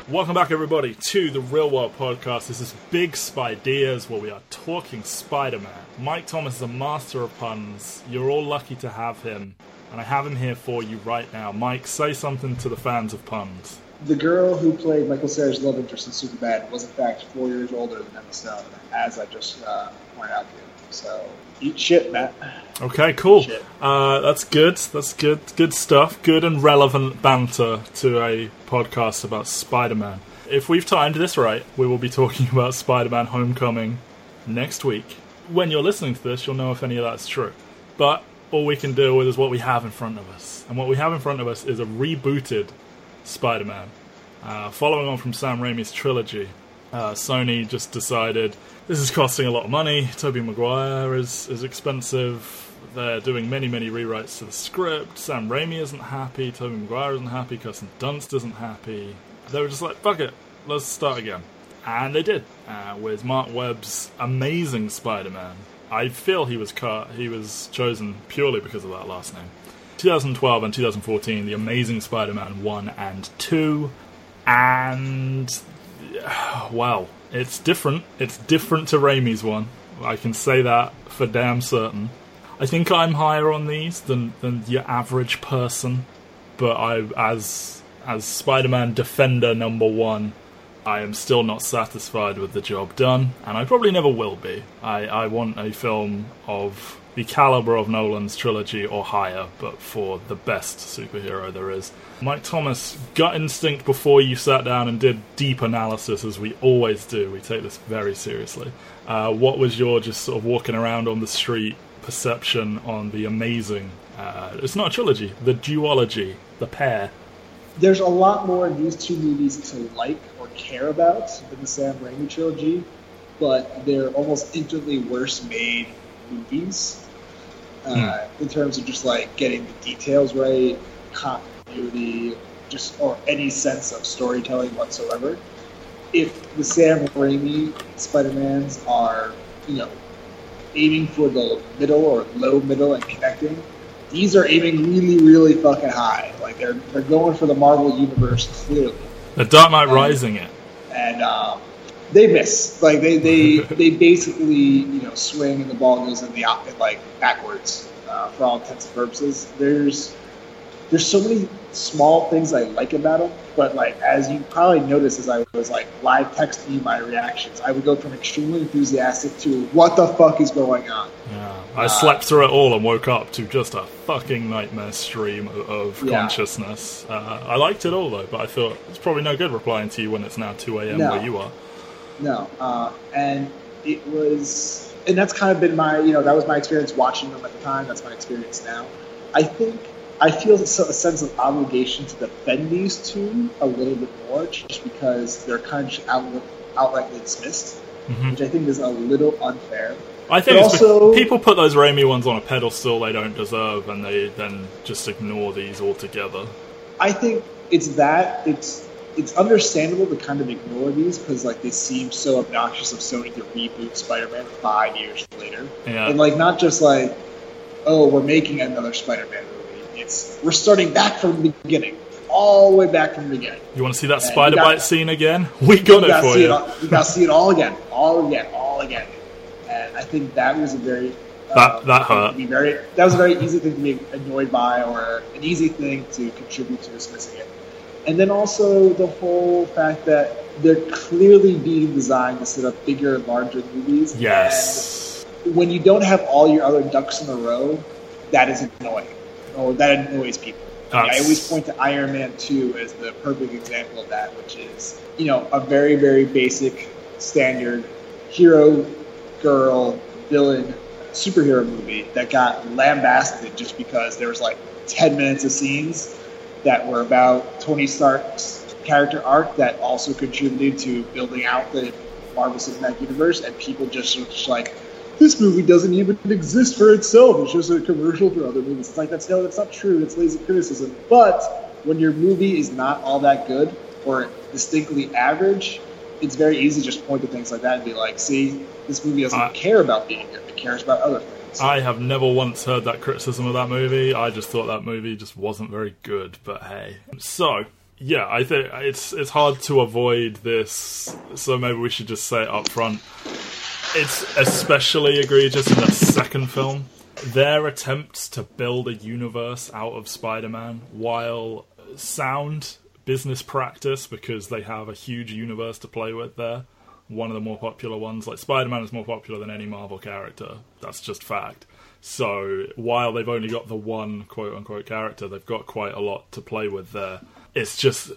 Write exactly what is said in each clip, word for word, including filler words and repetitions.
Welcome back, everybody, to the Real World Podcast. This is Big Spideas, where we are talking Spider-Man. Mike Thomas is a master of puns. You're all lucky to have him, and I have him here for you right now. Mike, say something to the fans of puns. The girl who played Michael Cera's love interest in Superbad was, in fact, four years older than Emma Stone, as I just uh, pointed out to you. So, eat shit, Matt. Okay, cool. Shit. Uh, that's good. That's good. Good stuff. Good and relevant banter to a podcast about Spider-Man. If we've timed this right, we will be talking about Spider-Man Homecoming next week. When you're listening to this, you'll know if any of that's true. But all we can deal with is what we have in front of us. And what we have in front of us is a rebooted Spider-Man. Uh, following on from Sam Raimi's trilogy, uh, Sony just decided this is costing a lot of money. Tobey Maguire is, is expensive. They're doing many, many rewrites to the script. Sam Raimi isn't happy. Tobey Maguire isn't happy. Kirsten Dunst isn't happy. They were just like, fuck it, let's start again. And they did, uh, with Mark Webb's amazing Spider-Man. I feel he was cut, he was chosen purely because of that last name. twenty twelve and twenty fourteen, The Amazing Spider-Man one and two. And, wow, it's different. It's different to Raimi's one. I can say that for damn certain. I think I'm higher on these than, than your average person. But I, as as Spider-Man Defender number one, I am still not satisfied with the job done. And I probably never will be. I, I want a film of the caliber of Nolan's trilogy or higher, but for the best superhero there is. Mike Thomas, gut instinct before you sat down and did deep analysis, as we always do. We take this very seriously. Uh, what was your just sort of walking around on the street perception on the amazing, uh, it's not a trilogy, the duology, the pair? There's a lot more in these two movies to like or care about than the Sam Raimi trilogy, but they're almost infinitely worse made movies uh, mm. in terms of just like getting the details right, continuity, just or any sense of storytelling whatsoever. If the Sam Raimi Spider-Mans are, you know, aiming for the middle or low middle and connecting, these are aiming really, really fucking high. Like they're they're going for the Marvel universe clearly. The Dark Knight Rising it, and um, they miss. Like they, they, they basically, you know, swing and the ball goes in the opposite, like backwards uh, for all intents and purposes. There's there's so many small things I like about them, but like as you probably noticed as I was like live texting you my reactions, I would go from extremely enthusiastic to what the fuck is going on. Yeah, I uh, slept through it all and woke up to just a fucking nightmare stream of, of yeah. consciousness. Uh, I liked it all though, but I thought it's probably no good replying to you when it's now two a.m. no. where you are. No, uh, and it was, and that's kind of been my, you know, that was my experience watching them at the time. That's my experience now. I think I feel a sense of obligation to defend these two a little bit more, just because they're kind of just out, outrightly dismissed, mm-hmm. which I think is a little unfair. I think but it's also, people put those Raimi ones on a pedestal they don't deserve, and they then just ignore these altogether. I think it's that it's. It's understandable to kind of ignore these because, like, they seem so obnoxious of Sony to reboot Spider-Man five years later. Yeah. And, like, not just like, oh, we're making another Spider-Man movie. It's, we're starting back from the beginning. All the way back from the beginning. You want to see that and spider bite scene again? We got it for you. It, we got to see it all again. All again. All again. And I think that was a very... That, uh, that hurt. To be very, that was a very easy thing to be annoyed by, or an easy thing to contribute to dismissing it. And then also the whole fact that they're clearly being designed to set up bigger and larger movies. Yes. And when you don't have all your other ducks in a row, that is annoying. Or that annoys people. Like, I always point to Iron Man two as the perfect example of that, which is, you know, a very, very basic, standard hero, girl, villain, superhero movie that got lambasted just because there was like ten minutes of scenes that were about Tony Stark's character arc that also contributed to building out the Marvel Cinematic Universe, and people just were just like, this movie doesn't even exist for itself. It's just a commercial for other movies. It's like, that's no, that's not true. It's lazy criticism. But when your movie is not all that good or distinctly average, it's very easy to just point to things like that and be like, see, this movie doesn't uh, care about being good. It cares about other things. I have never once heard that criticism of that movie. I just thought that movie just wasn't very good, but hey. So, yeah, I think it's it's hard to avoid this, so maybe we should just say it up front. It's especially egregious in the second film. Their attempts to build a universe out of Spider-Man, while sound business practice, because they have a huge universe to play with there, one of the more popular ones. Like, Spider-Man is more popular than any Marvel character. That's just fact. So, while they've only got the one quote-unquote character, they've got quite a lot to play with there. It's just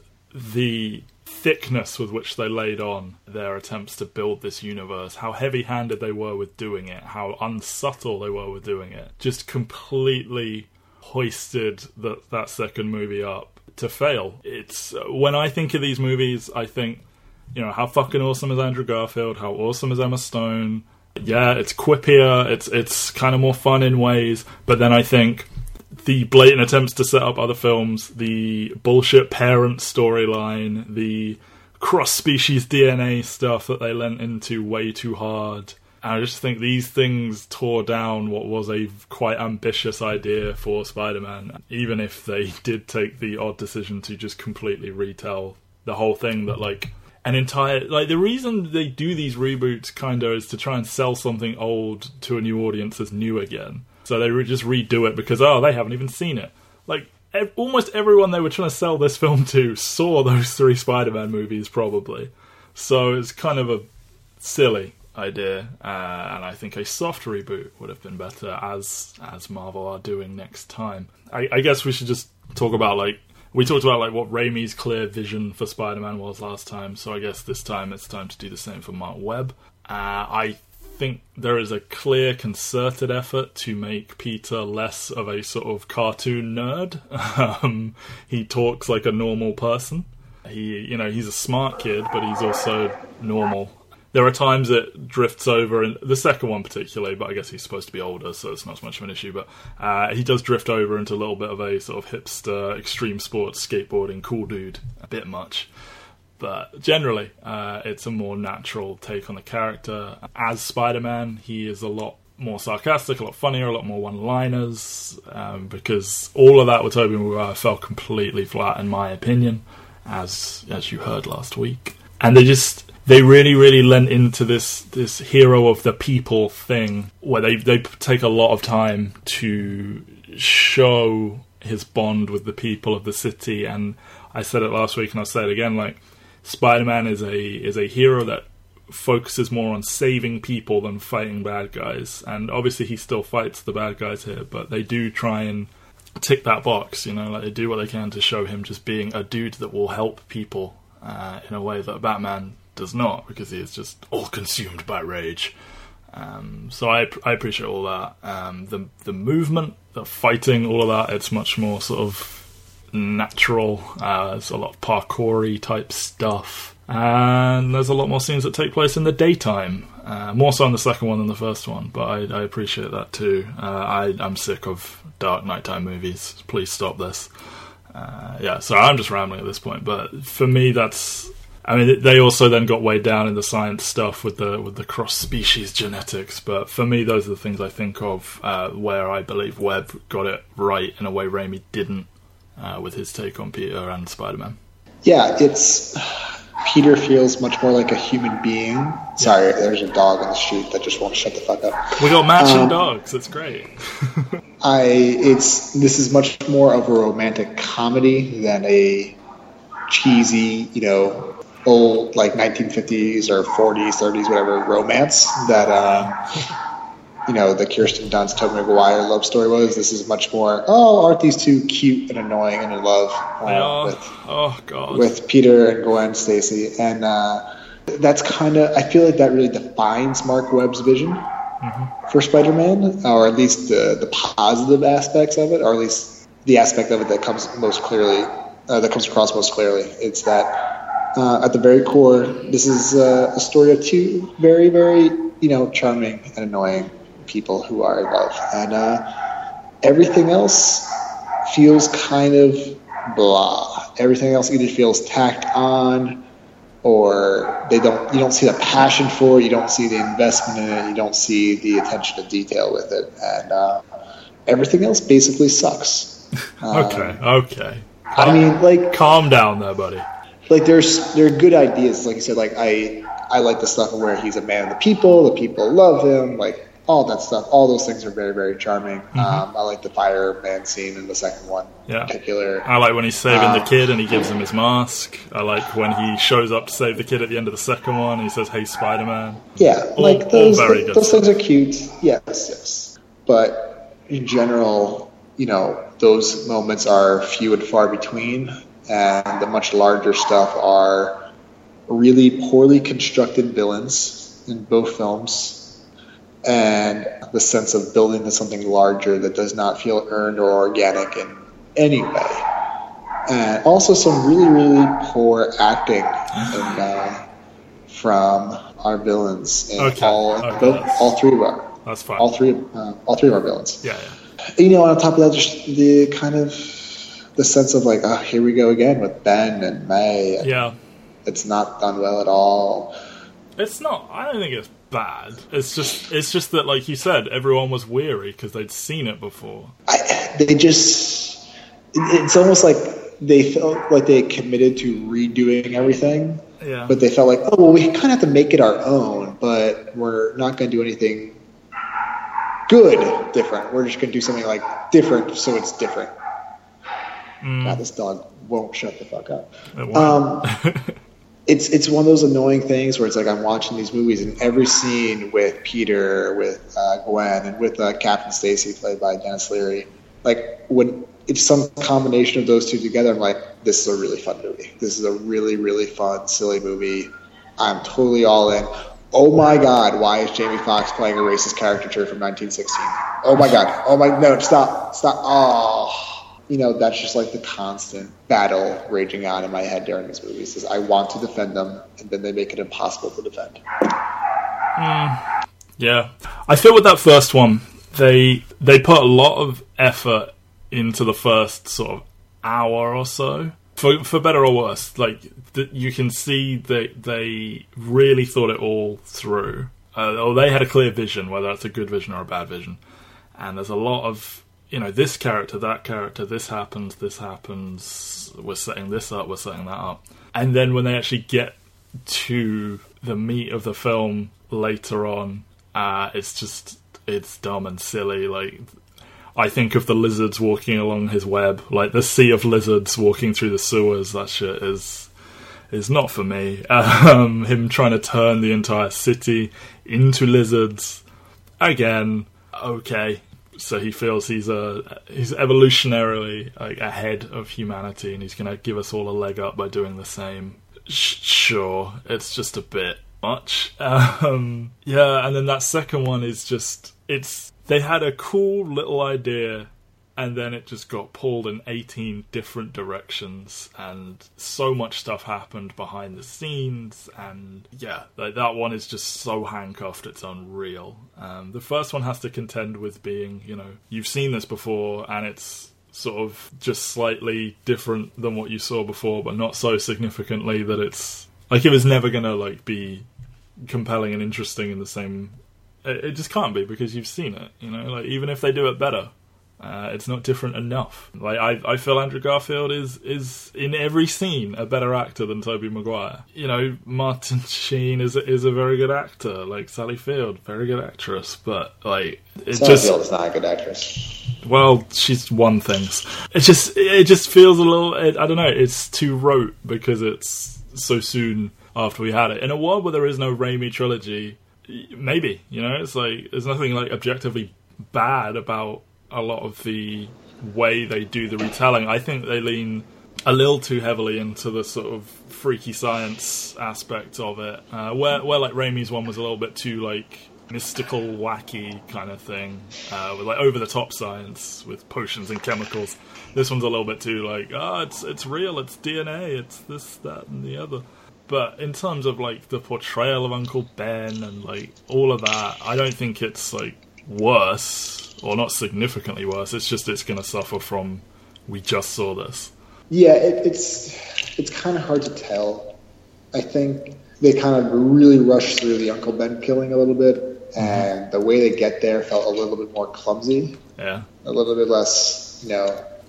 the thickness with which they laid on their attempts to build this universe, how heavy-handed they were with doing it, how unsubtle they were with doing it, just completely hoisted that, that second movie up to fail. It's when I think of these movies, I think, you know, how fucking awesome is Andrew Garfield? How awesome is Emma Stone? Yeah, it's quippier, it's it's kind of more fun in ways, but then I think the blatant attempts to set up other films, the bullshit parent storyline, the cross-species D N A stuff that they lent into way too hard. And I just think these things tore down what was a quite ambitious idea for Spider-Man, even if they did take the odd decision to just completely retell the whole thing that, like, an entire... Like, the reason they do these reboots, kind of, is to try and sell something old to a new audience as new again. So they re- just redo it because, oh, they haven't even seen it. Like, ev- almost everyone they were trying to sell this film to saw those three Spider-Man movies, probably. So it's kind of a silly idea, uh, and I think a soft reboot would have been better, as as Marvel are doing next time. I, I guess we should just talk about, like, we talked about, like, what Raimi's clear vision for Spider-Man was last time, so I guess this time it's time to do the same for Mark Webb. Uh, I think there is a clear, concerted effort to make Peter less of a sort of cartoon nerd. um, he talks like a normal person. He, you know, he's a smart kid, but he's also normal. There are times it drifts over, and the second one particularly, but I guess he's supposed to be older, so it's not so much of an issue, but uh, he does drift over into a little bit of a sort of hipster, extreme sports, skateboarding, cool dude, a bit much. But generally, uh, it's a more natural take on the character. As Spider-Man, he is a lot more sarcastic, a lot funnier, a lot more one-liners, um, because all of that with Tobey Maguire fell completely flat, in my opinion, as as you heard last week. And they just... They really, really lent into this this hero of the people thing, where they, they take a lot of time to show his bond with the people of the city. And I said it last week, and I'll say it again, like, Spider-Man is a is a hero that focuses more on saving people than fighting bad guys. And obviously he still fights the bad guys here, but they do try and tick that box, you know, like they do what they can to show him just being a dude that will help people uh, in a way that Batman does not, because he is just all consumed by rage. Um, so I I appreciate all that. Um, the the movement, the fighting, all of that, it's much more sort of natural. Uh, there's a lot of parkour-y type stuff. And there's a lot more scenes that take place in the daytime. Uh, more so in the second one than the first one, but I, I appreciate that too. Uh, I, I'm sick of dark nighttime movies. Please stop this. Uh, yeah, so I'm just rambling at this point, but for me that's... I mean, they also then got way down in the science stuff with the with the cross-species genetics, but for me, those are the things I think of uh, where I believe Webb got it right in a way Raimi didn't uh, with his take on Peter and Spider-Man. Yeah, it's... Peter feels much more like a human being. Sorry, yeah. There's a dog on the street that just won't shut the fuck up. We got matching um, dogs. It's great. I it's this is much more of a romantic comedy than a cheesy, you know, old like nineteen fifties or forties, thirties, whatever romance that uh, you know the Kirsten Dunst, Tobey Maguire love story was. This is much more. Oh, aren't these two cute and annoying and in love uh, oh, with oh god with Peter and Gwen Stacy, and uh, that's kind of I feel like that really defines Mark Webb's vision mm-hmm. for Spider-Man, or at least the the positive aspects of it, or at least the aspect of it that comes most clearly uh, that comes across most clearly. It's that. Uh, at the very core, this is uh, a story of two very, very, you know, charming and annoying people who are in love. And uh, everything else feels kind of blah. Everything else either feels tacked on, or they don't. You don't see the passion for it. You don't see the investment in it. You don't see the attention to detail with it. And uh, everything else basically sucks. okay, um, okay. I mean, like, calm down there, buddy. Like, there's there are good ideas. Like you said, like I I like the stuff where he's a man of the people. The people love him. Like all that stuff. All those things are very very charming. Mm-hmm. Um, I like the fireman scene in the second one. Yeah. In particular. I like when he's saving um, the kid and he gives him his mask. I like when he shows up to save the kid at the end of the second one. And he says, "Hey, Spider-Man." Yeah, all, like those. all very good those stuff. things are cute. Yes, yes. But in general, you know, those moments are few and far between. And the much larger stuff are really poorly constructed villains in both films, and the sense of building to something larger that does not feel earned or organic in any way. And also some really, really poor acting in, uh, from our villains in okay. all okay. both, all three of our that's fine. all three uh, all three of our villains. Yeah, yeah. You know, on top of that, just the kind of the sense of like, oh, here we go again with Ben and May. And yeah. it's not done well at all. It's not. I don't think it's bad. It's just, it's just that, like you said, everyone was weary because they'd seen it before. I, they just, it's almost like they felt like they committed to redoing everything. Yeah. But they felt like, oh, well, we kind of have to make it our own, but we're not going to do anything good different. We're just going to do something like different, so it's different. Mm. God, this dog won't shut the fuck up. It um, it's it's one of those annoying things where it's like I'm watching these movies and every scene with Peter, with uh, Gwen, and with uh, Captain Stacy, played by Dennis Leary, like when it's some combination of those two together, I'm like, this is a really fun movie. This is a really, really fun, silly movie. I'm totally all in. Oh my God, why is Jamie Foxx playing a racist caricature from nineteen sixteen? Oh my God. Oh my, no, stop, stop. Oh. You know, that's just like the constant battle raging on in my head during these movies. Is I want to defend them, and then they make it impossible to defend. Mm, yeah, I feel with that first one, they they put a lot of effort into the first sort of hour or so, for for better or worse. Like th- you can see that they really thought it all through, uh, or they had a clear vision, whether that's a good vision or a bad vision. And there's a lot of, you know, this character, that character, this happens, this happens, we're setting this up, we're setting that up. And then when they actually get to the meat of the film later on, uh, it's just, it's dumb and silly. Like, I think of the lizards walking along his web, like the sea of lizards walking through the sewers, that shit is is not for me. Um, him trying to turn the entire city into lizards, again, okay. So he feels he's a he's evolutionarily like ahead of humanity, and he's going to give us all a leg up by doing the same. Sh- sure, it's just a bit much. Um, yeah, and then that second one is just it's they had a cool little idea, and then it just got pulled in eighteen different directions, and so much stuff happened behind the scenes, and yeah, like that one is just so handcuffed, it's unreal. Um, the first one has to contend with being, you know, you've seen this before, and it's sort of just slightly different than what you saw before, but not so significantly that it's, like, it was never gonna, like, be compelling and interesting in the same... It, it just can't be, because you've seen it, you know, like, even if they do it better. Uh, it's not different enough. Like I, I feel Andrew Garfield is is in every scene a better actor than Tobey Maguire. You know, Martin Sheen is a, is a very good actor. Like Sally Field, very good actress. But like, it Sally just Field is not a good actress. Well, she's won things. It just it just feels a little. It, I don't know. It's too rote because it's so soon after we had it. In a world where there is no Raimi trilogy, maybe, you know, it's like there's nothing like objectively bad about a lot of the way they do the retelling. I think they lean a little too heavily into the sort of freaky science aspect of it, uh, where where like Raimi's one was a little bit too like mystical, wacky kind of thing, uh, with like over the top science with potions and chemicals. This one's a little bit too like, ah, oh, it's it's real, it's D N A, it's this, that, and the other. But in terms of like the portrayal of Uncle Ben and like all of that, I don't think it's like worse. Or not significantly worse. It's just it's going to suffer from we just saw this. Yeah, it, it's it's kind of hard to tell. I think they kind of really rushed through the Uncle Ben killing a little bit, and the way they get there felt a little bit more clumsy. Yeah. A little bit less, you know,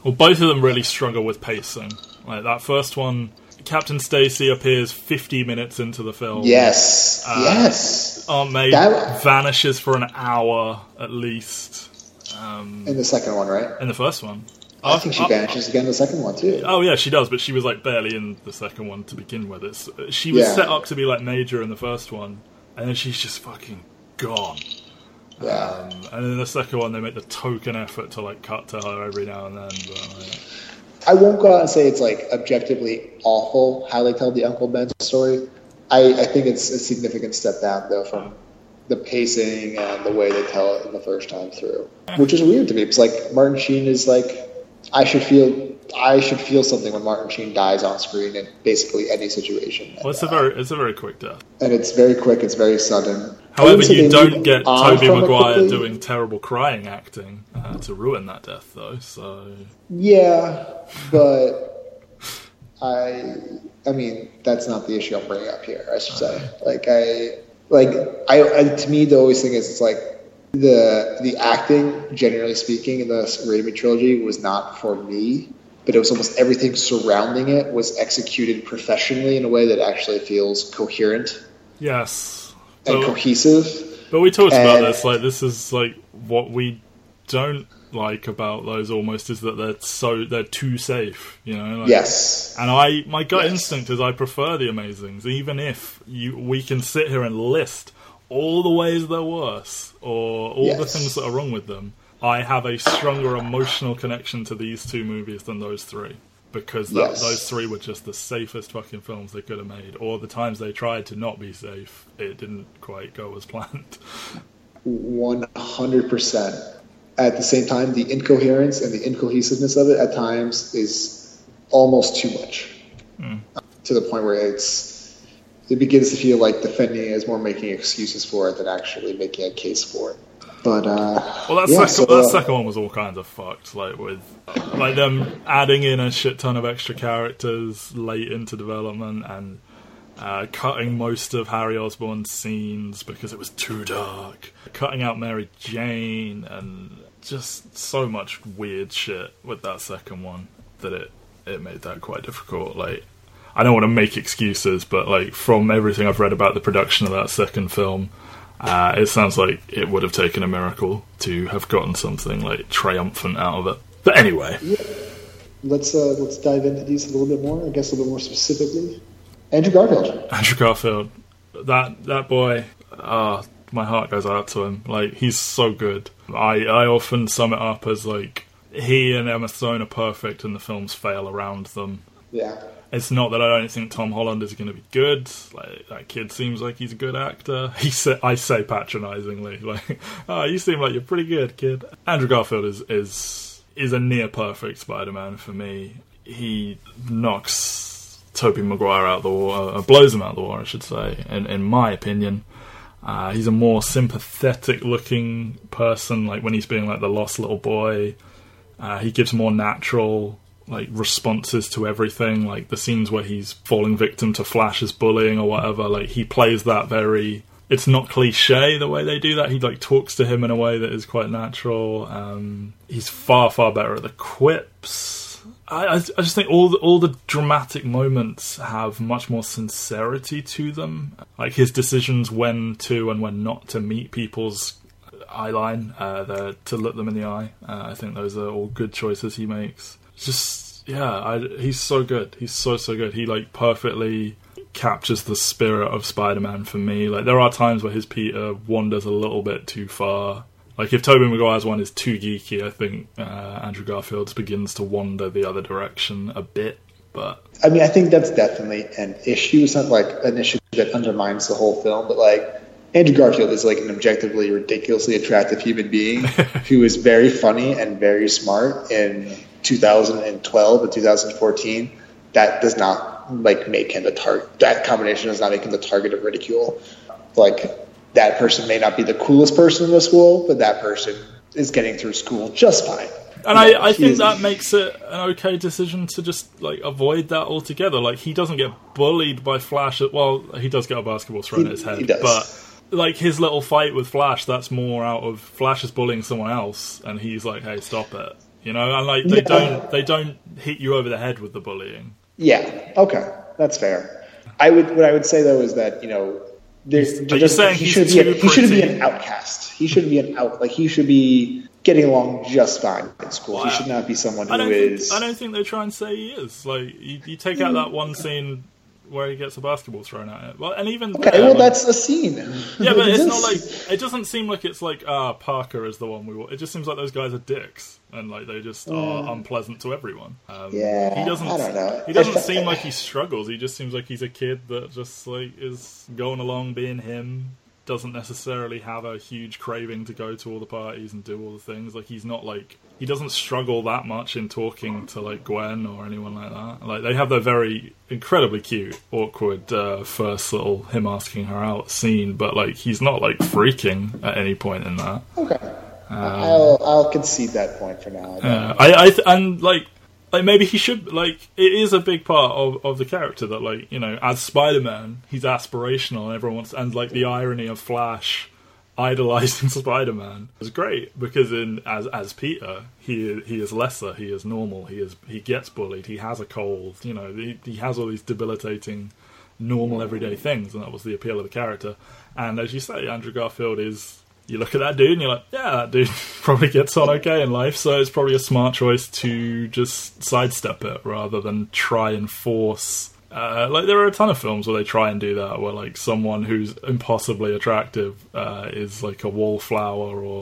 Well, both of them really struggle with pacing. Like that first one, Captain Stacy appears fifty minutes into the film. Yes, uh, yes. Aunt May that... vanishes for an hour at least. Um, in the second one, right? In the first one. I think she vanishes again in the second one, too. Oh, yeah, she does, but she was, like, barely in the second one to begin with. It's, she was yeah. set up to be, like, major in the first one, and then she's just fucking gone. Yeah. Um, and in the second one, they make the token effort to, like, cut to her every now and then. But, like, I won't go out and say it's, like, objectively awful how they tell the Uncle Ben story. I, I think it's a significant step down, though, from the pacing and the way they tell it in the first time through. Which is weird to me, because, like, Martin Sheen is, like... I should feel I should feel something when Martin Sheen dies on screen in basically any situation. Well, it's a very it's a very quick death, and it's very quick. It's very sudden. However, you don't get Tobey Maguire doing terrible crying acting uh, to ruin that death, though. So yeah, but I I mean that's not the issue I'm bringing up here. I should say, like I like I, I to me the always thing is it's like. The the acting, generally speaking, in the Raimi trilogy was not for me, but it was almost everything surrounding it was executed professionally in a way that actually feels coherent. Yes. And but, cohesive. But we talked and, about this, like this is like what we don't like about those almost is that they're so they're too safe, you know? Like, yes. And I my gut yes. instinct is I prefer the Amazings, even if you we can sit here and list all the ways they're worse, or all yes. the things that are wrong with them. I have a stronger emotional connection to these two movies than those three. Because that, yes. those three were just the safest fucking films they could have made. Or the times they tried to not be safe, it didn't quite go as planned. one hundred percent. At the same time, the incoherence and the incohesiveness of it at times is almost too much. Mm. To the point where it's... It begins to feel like defending it is more making excuses for it than actually making a case for it. But uh, well, that, yeah, second, so, that uh, second one was all kinds of fucked, like with like them adding in a shit ton of extra characters late into development and uh, cutting most of Harry Osborn's scenes because it was too dark, cutting out Mary Jane, and just so much weird shit with that second one that it it made that quite difficult. Like. I don't want to make excuses, but like from everything I've read about the production of that second film, uh, it sounds like it would have taken a miracle to have gotten something like triumphant out of it. But anyway, yeah. let's uh, let's dive into these a little bit more. I guess a little more specifically, Andrew Garfield. Andrew Garfield, that that boy. Ah, uh, my heart goes out to him. Like he's so good. I I often sum it up as like he and Emma Stone are perfect, and the films fail around them. Yeah. It's not that I don't think Tom Holland is going to be good. Like that kid seems like he's a good actor. He say, I say patronisingly, like, "Oh, you seem like you're pretty good, kid." Andrew Garfield is is is a near perfect Spider-Man for me. He knocks Tobey Maguire out the water, uh, blows him out the water, I should say. In in my opinion, uh, he's a more sympathetic-looking person. Like when he's being like the lost little boy, uh, he gives more natural. Like responses to everything, like the scenes where he's falling victim to Flash's bullying or whatever, like he plays that very, it's not cliche the way they do that. He like talks to him in a way that is quite natural. Um, he's far far better at the quips. I, I, I just think all the, all the dramatic moments have much more sincerity to them, like his decisions when to and when not to meet people's eye line, uh, the, to look them in the eye. uh, I think those are all good choices he makes. Just yeah, I, he's so good. He's so so good. He like perfectly captures the spirit of Spider-Man for me. Like there are times where his Peter wanders a little bit too far. Like if Tobey Maguire's one is too geeky, I think uh, Andrew Garfield's begins to wander the other direction a bit. But I mean, I think that's definitely an issue. It's not like an issue that undermines the whole film, but like Andrew Garfield is like an objectively ridiculously attractive human being who is very funny and very smart in two thousand twelve and two thousand fourteen. That does not like make him the target. That combination does not make him the target of ridicule. Like that person may not be the coolest person in the school, but that person is getting through school just fine. And I, I think that makes it an okay decision to just like avoid that altogether. Like he doesn't get bullied by Flash. Well, he does get a basketball thrown he, at his head, he does. But like his little fight with Flash, that's more out of Flash is bullying someone else, and he's like, "Hey, stop it." you know, and like they yeah. don't they don't hit you over the head with the bullying. Yeah. Okay, that's fair. I would what I would say though is that you know. There's, Are you saying he he's should too be a, he should be pretty? an outcast. He should be an out like he should be getting along just fine in school. Wow. He should not be someone who I don't is. Think, I don't think they try and say he is. Like you, you take out that one scene where he gets a basketball thrown at it. Well, and even okay, there, well like, that's a scene. Yeah, but it's not like it doesn't seem like it's like ah Parker is the one we want. It just seems like those guys are dicks and like they just yeah. are unpleasant to everyone. Um, yeah, he doesn't. I don't know. He doesn't seem like he struggles. He just seems like he's a kid that just like is going along being him. Doesn't necessarily have a huge craving to go to all the parties and do all the things. Like he's not like he doesn't struggle that much in talking to like Gwen or anyone like that. Like they have their very incredibly cute, awkward uh, first little him asking her out scene, but like he's not like freaking at any point in that. Okay, um, I'll I'll concede that point for now. Uh, I I th- and like. Like, maybe he should, like, it is a big part of, of the character that, like, you know, as Spider-Man, he's aspirational and everyone wants, and, like, the irony of Flash idolizing Spider-Man is great, because in, as as Peter, he he is lesser, he is normal, he is he gets bullied, he has a cold, you know, he, he has all these debilitating, normal, everyday things, and that was the appeal of the character. And as you say, Andrew Garfield is... You look at that dude and you're like, yeah, that dude probably gets on okay in life, so it's probably a smart choice to just sidestep it rather than try and force... Uh, like, there are a ton of films where they try and do that, where, like, someone who's impossibly attractive uh, is, like, a wallflower or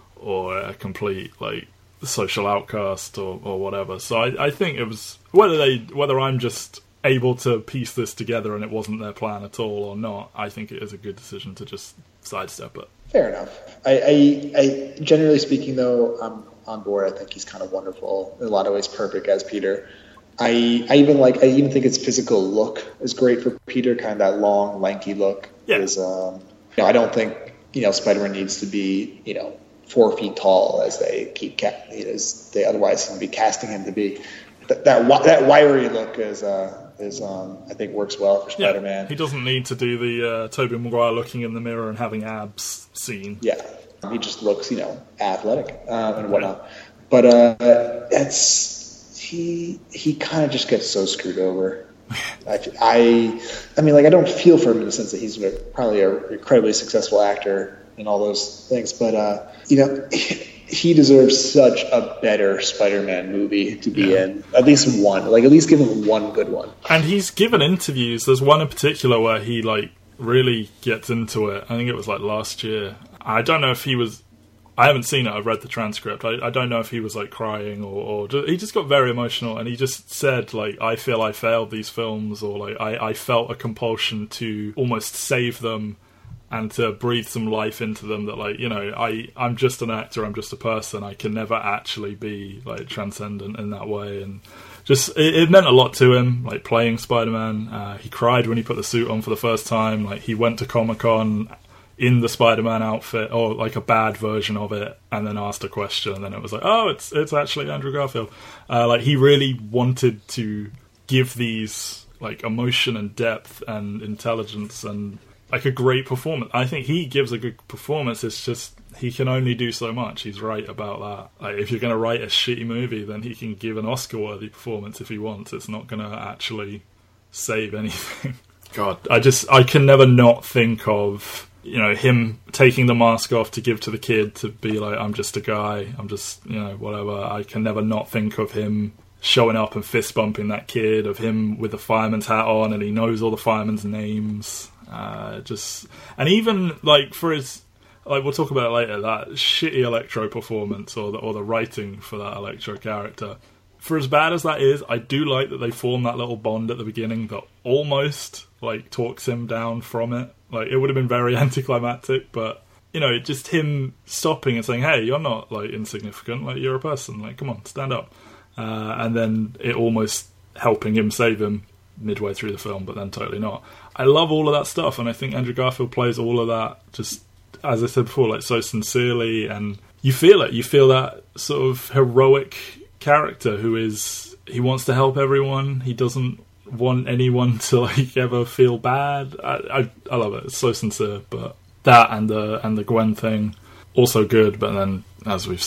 or a complete, like, social outcast or, or whatever. So I, I think it was... Whether they, whether I'm just able to piece this together and it wasn't their plan at all or not, I think it is a good decision to just sidestep it. Fair enough. I, I, I, generally speaking, though, I'm on board. I think he's kind of wonderful. In a lot of ways, perfect as Peter. I, I even like. I even think his physical look is great for Peter. Kind of that long, lanky look. Yeah. Is, um, you know, I don't think you know Spider-Man needs to be you know four feet tall as they keep ca- as they otherwise seem to be casting him to be. That that, that wiry look is. Uh, is um, I think works well for Spider-Man. Yeah, he doesn't need to do the uh, Tobey Maguire looking in the mirror and having abs scene. Yeah, he just looks, you know, athletic um, and whatnot. Right. But uh, it's he he kind of just gets so screwed over. I, I I mean, like I don't feel for him in the sense that he's probably an incredibly successful actor and all those things, but uh, you know. He deserves such a better Spider-Man movie to be yeah. in. At least one. Like, at least give him one good one. And he's given interviews. There's one in particular where he, like, really gets into it. I think it was, like, last year. I don't know if he was... I haven't seen it. I've read the transcript. I, I don't know if he was, like, crying or... or just, he just got very emotional. And he just said, like, I feel I failed these films. Or, like, I, I felt a compulsion to almost save them and to breathe some life into them that, like, you know, I, I'm just an actor, I'm just a person, I can never actually be, like, transcendent in that way, and just, it, it meant a lot to him, like, playing Spider-Man. Uh, he cried when he put the suit on for the first time, like, he went to Comic-Con in the Spider-Man outfit, or, like, a bad version of it, and then asked a question, and then it was like, oh, it's it's actually Andrew Garfield. Uh, like, he really wanted to give these, like, emotion and depth and intelligence and like a great performance. I think he gives a good performance. It's just he can only do so much. He's right about that. Like, if you're going to write a shitty movie, then he can give an Oscar-worthy performance if he wants. It's not going to actually save anything. God, I just I can never not think of you know him taking the mask off to give to the kid to be like, I'm just a guy. I'm just you know whatever. I can never not think of him showing up and fist bumping that kid. Of him with the fireman's hat on and he knows all the firemen's names. Uh, just and even like for his like we'll talk about it later, that shitty Electro performance or the or the writing for that Electro character, for as bad as that is, I do like that they form that little bond at the beginning that almost like talks him down from it. Like, it would have been very anticlimactic, but you know, just him stopping and saying, hey, you're not like insignificant, like you're a person, like come on, stand up, uh, and then it almost helping him save him midway through the film, but then totally not. I love all of that stuff, and I think Andrew Garfield plays all of that, just, as I said before, like so sincerely, and you feel it. You feel that sort of heroic character who is, he wants to help everyone, he doesn't want anyone to like ever feel bad. I, I, I love it. It's so sincere, but that and the and the Gwen thing, also good, but then, as we've said,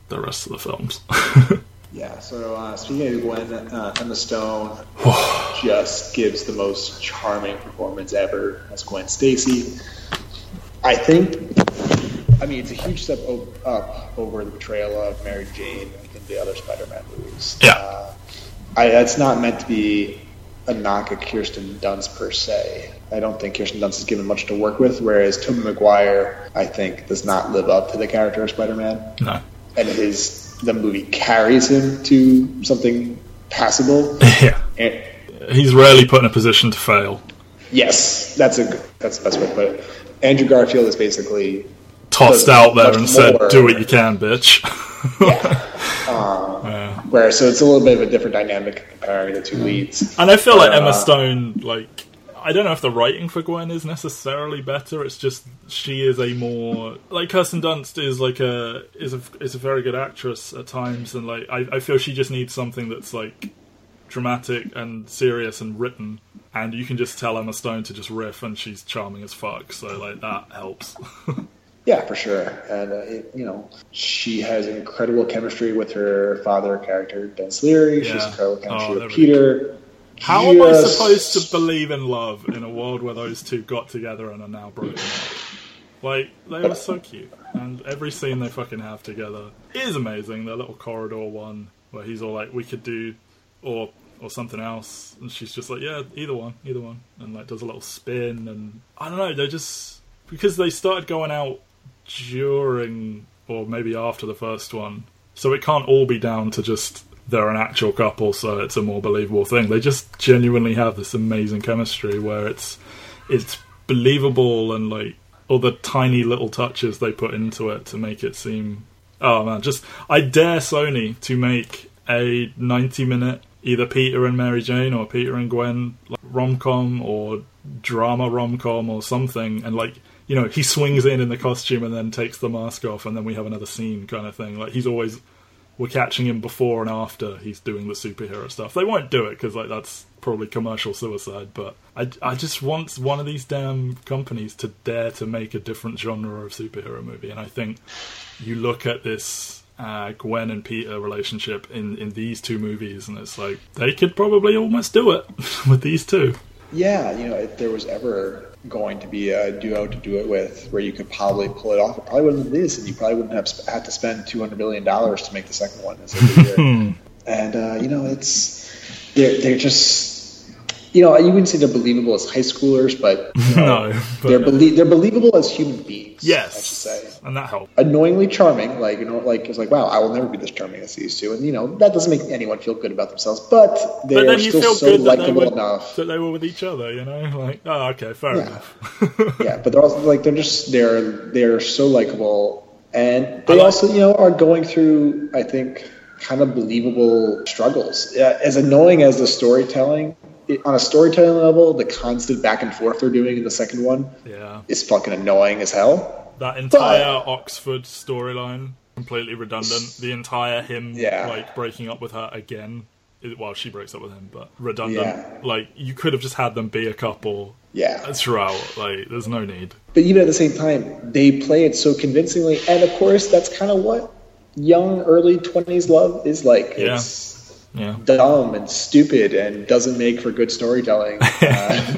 the rest of the films. Yeah, so uh, speaking of Gwen, uh, Emma Stone just gives the most charming performance ever as Gwen Stacy. I think, I mean, it's a huge step o- up over the portrayal of Mary Jane in the other Spider-Man movies. Yeah. Uh, I, that's not meant to be a knock at Kirsten Dunst per se. I don't think Kirsten Dunst is given much to work with, whereas Tobey Maguire, I think, does not live up to the character of Spider-Man. No. And his the movie carries him to something passable. Yeah. And, he's rarely put in a position to fail. Yes, that's a that's the best way to put it. Andrew Garfield is basically tossed out there and more. said, "Do what you can, bitch." Yeah. Um, yeah. Where so it's a little bit of a different dynamic comparing the two leads. And I feel but, like Emma uh, Stone, like, I don't know if the writing for Gwen is necessarily better. It's just she is a more like Kirsten Dunst is like a is a is a very good actress at times, and like I, I feel she just needs something that's like dramatic and serious and written, and you can just tell Emma Stone to just riff, and she's charming as fuck. So like that helps. Yeah, for sure. And, uh, it, you know, she has incredible chemistry with her father character, Dennis Leary. Yeah. She has incredible chemistry oh, with Peter. How Just... am I supposed to believe in love in a world where those two got together and are now broken up? Like, they were so cute. And every scene they fucking have together is amazing. Their little corridor one where he's all like, we could do, or or something else. And she's just like, yeah, either one, either one. And, like, does a little spin. And I don't know, they're just... Because they started going out during or maybe after the first one, so it can't all be down to just they're an actual couple so it's a more believable thing. They just genuinely have this amazing chemistry where it's it's believable, and like all the tiny little touches they put into it to make it seem, oh man, just I dare Sony to make a ninety minute either Peter and Mary Jane or Peter and Gwen like, rom-com or drama rom-com or something, and like, you know, he swings in in the costume and then takes the mask off, and then we have another scene kind of thing. Like, he's always... We're catching him before and after he's doing the superhero stuff. They won't do it, because, like, that's probably commercial suicide, but I, I just want one of these damn companies to dare to make a different genre of superhero movie, and I think you look at this uh, Gwen and Peter relationship in, in these two movies, and it's like, they could probably almost do it with these two. Yeah, you know, if there was ever... going to be a duo to do it with where you could probably pull it off, it probably wouldn't be this, and you probably wouldn't have sp- had to spend two hundred million dollars to make the second one as a year. And uh, you know, it's they're they're just, you know, you wouldn't say they're believable as high schoolers, but you know, no, but they're belie- they're believable as human beings. Yes, I should say, and that helps. Annoyingly charming, like, you know, like it's like, wow, I will never be this charming as these two, and you know that doesn't make anyone feel good about themselves, but they're but then you still feel so likable enough that they were with each other. You know, like, oh, okay, fair yeah. enough. Yeah, but they're also like they're just they're they're so likable, and they like- also, you know, are going through, I think, kind of believable struggles. Uh, as annoying as the storytelling. It, on a storytelling level, the constant back and forth they're doing in the second one yeah. is fucking annoying as hell. That entire but, Oxford storyline, completely redundant. The entire him yeah. like breaking up with her again. Well, she breaks up with him, but redundant. Yeah. Like, you could have just had them be a couple yeah. throughout. Like, there's no need. But even at the same time, they play it so convincingly, and of course, that's kind of what young, early twenties love is like. Yeah. It's, Yeah. dumb and stupid and doesn't make for good storytelling. uh,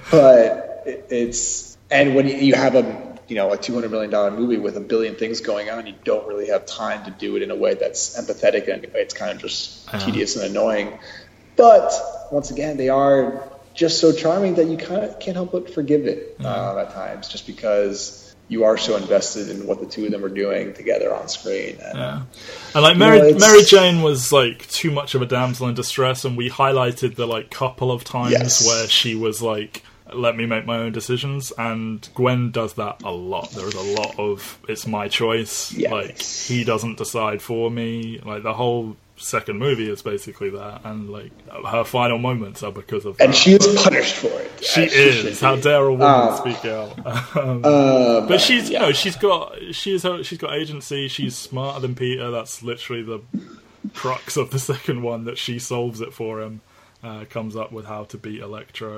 but it's and when you have a you know a two hundred million dollar movie with a billion things going on, you don't really have time to do it in a way that's empathetic, and it's kind of just uh-huh. tedious and annoying. But once again, they are just so charming that you kind of can't help but forgive it uh, at times, just because you are so invested in what the two of them are doing together on screen. And, yeah. And like Mary, you know, Mary Jane was like too much of a damsel in distress, and we highlighted the like couple of times yes. where she was like, let me make my own decisions, and Gwen does that a lot. There is a lot of, it's my choice. Yes. Like, he doesn't decide for me. Like, the whole second movie is basically that, and like her final moments are because of that. And she is punished for it. She is. How dare a woman uh, speak out? Um, uh, but she's, yeah. you know, she's got she's she's got agency. She's smarter than Peter. That's literally the crux of the second one, that she solves it for him. Uh, comes up with how to beat Electro.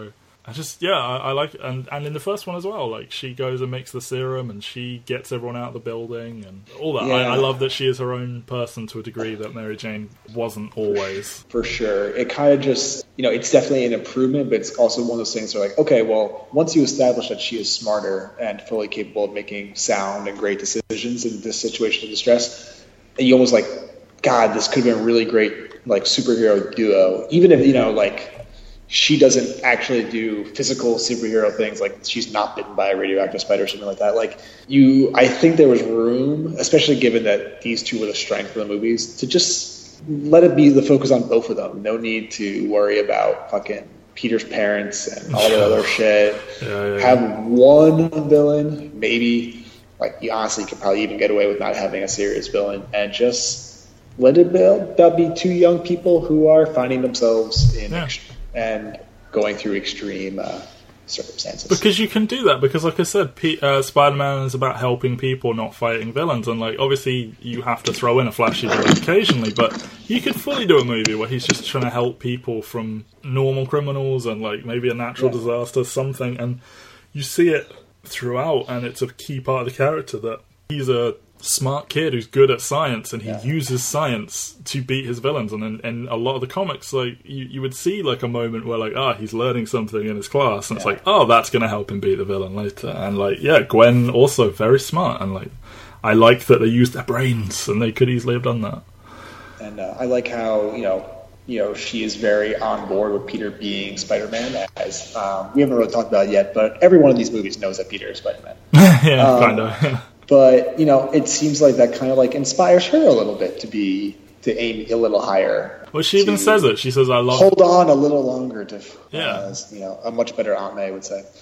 I just, yeah, I, I like, and and in the first one as well, like, she goes and makes the serum, and she gets everyone out of the building, and all that. Yeah. I, I love that she is her own person to a degree that Mary Jane wasn't always. For sure. It kind of just, you know, it's definitely an improvement, but it's also one of those things where, like, okay, well, once you establish that she is smarter and fully capable of making sound and great decisions in this situation of distress, and you almost like, God, this could have been a really great, like, superhero duo, even if, you know, like, she doesn't actually do physical superhero things, like she's not bitten by a radioactive spider or something like that. Like you, I think there was room, especially given that these two were the strength of the movies, to just let it be the focus on both of them. No need to worry about fucking Peter's parents and all the other shit. Yeah, yeah, yeah. Have one villain, maybe. Like you honestly could probably even get away with not having a serious villain, and just let it be, that be two young people who are finding themselves in. Yeah. And going through extreme uh, circumstances. Because you can do that, because like I said, P- uh, Spider-Man is about helping people, not fighting villains, and like obviously you have to throw in a flashy villain occasionally, but you could fully do a movie where he's just trying to help people from normal criminals and like maybe a natural yeah. disaster, something, and you see it throughout, and it's a key part of the character that he's a smart kid who's good at science, and he yeah. uses science to beat his villains. And in, in a lot of the comics, like you, you would see like a moment where like, ah, oh, he's learning something in his class, and yeah. it's like, oh, that's going to help him beat the villain later. And like, yeah, Gwen also very smart, and like, I like that they used their brains, and they could easily have done that. And uh, I like how you know, you know, she is very on board with Peter being Spider-Man. As um, we haven't really talked about it yet, but every one of these movies knows that Peter is Spider-Man. yeah, um, kind of. But, you know, it seems like that kind of, like, inspires her a little bit to be, to aim a little higher. Well, she even says it. She says, I love... Hold on a little longer to, yeah. uh, you know, a much better Aunt May would say.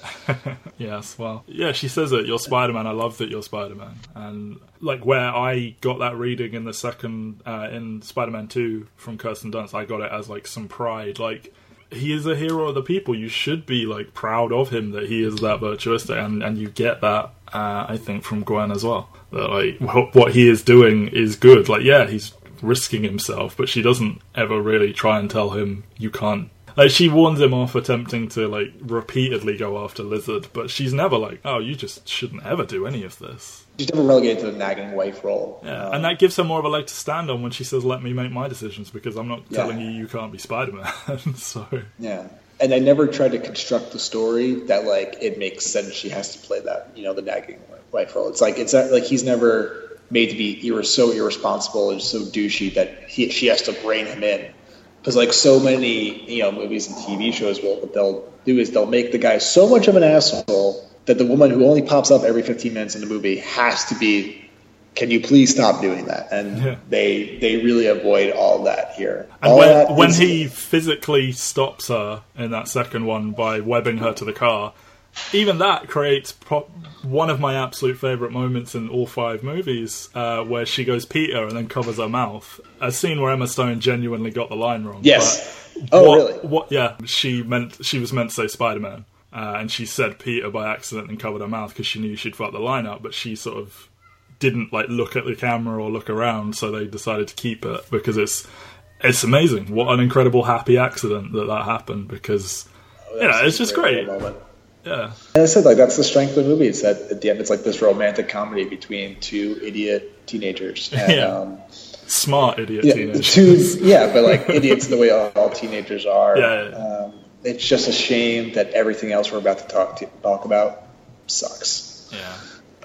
Yes, well, yeah, she says it. You're Spider-Man. I love that you're Spider-Man. And, like, where I got that reading in the second, uh, in Spider-Man two from Kirsten Dunst, I got it as, like, some pride. Like, he is a hero of the people. You should be, like, proud of him that he is that virtuous, and, and you get that. Uh, I think from Gwen as well, that like what he is doing is good. Like, yeah, he's risking himself, but she doesn't ever really try and tell him you can't. Like, she warns him off attempting to like repeatedly go after Lizard, but she's never like, oh, you just shouldn't ever do any of this. She's never relegated to the nagging wife role. Yeah, um, and that gives her more of a leg to stand on when she says, "Let me make my decisions," because I'm not yeah. telling you you can't be Spider-Man. So yeah. And they never try to construct the story that, like, it makes sense she has to play that, you know, the nagging wife role. It's like, it's not, like, he's never made to be ir- so irresponsible and so douchey that he, she has to rein him in. Because, like, so many, you know, movies and T V shows, will, what they'll do is they'll make the guy so much of an asshole that the woman who only pops up every fifteen minutes in the movie has to be, can you please stop doing that? And yeah. they they really avoid all that here. And all when, when is, he physically stops her in that second one by webbing her to the car, even that creates pro- one of my absolute favourite moments in all five movies, uh, where she goes Peter and then covers her mouth. A scene where Emma Stone genuinely got the line wrong. Yes. But oh, what, really? What? Yeah. She meant she was meant to say Spider-Man, uh, and she said Peter by accident and covered her mouth because she knew she'd fuck the line up. But she sort of didn't like look at the camera or look around, so they decided to keep it because it's it's amazing. What an incredible happy accident that that happened, because oh, you know it's just great. Moment. Yeah, and I said like that's the strength of the movie. It's that at the end it's like this romantic comedy between two idiot teenagers. And, yeah, um, smart idiot yeah, teenagers. Two, yeah, but like idiots the way all, all teenagers are. Yeah, yeah. Um, it's just a shame that everything else we're about to talk to, talk about sucks. Yeah.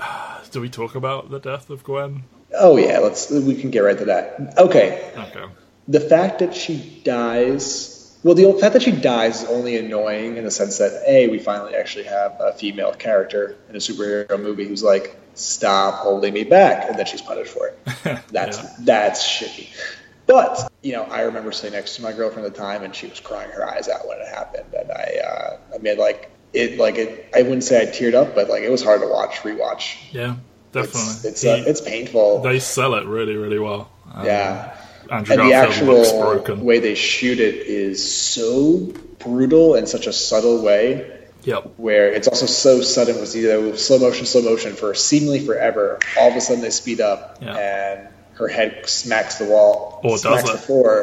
Do we talk about the death of Gwen? Oh yeah, let's. We can get right to that. Okay. Okay. The fact that she dies. Well, the fact that she dies is only annoying in the sense that a we finally actually have a female character in a superhero movie who's like, stop holding me back, and then she's punished for it. That's yeah. that's shitty. But you know, I remember sitting next to my girlfriend at the time, and she was crying her eyes out when it happened, and I uh, I made like. It like it. I wouldn't say I teared up, but like it was hard to watch, rewatch. Yeah, definitely. It's it's, uh, it's painful. They sell it really, really well. Um, yeah, Andrew and Garfield the looks actual broken. way they shoot it is so brutal in such a subtle way. Yep. Where it's also so sudden with either with slow motion, slow motion for seemingly forever. All of a sudden they speed up, yeah. and her head smacks the wall, or smacks does the floor.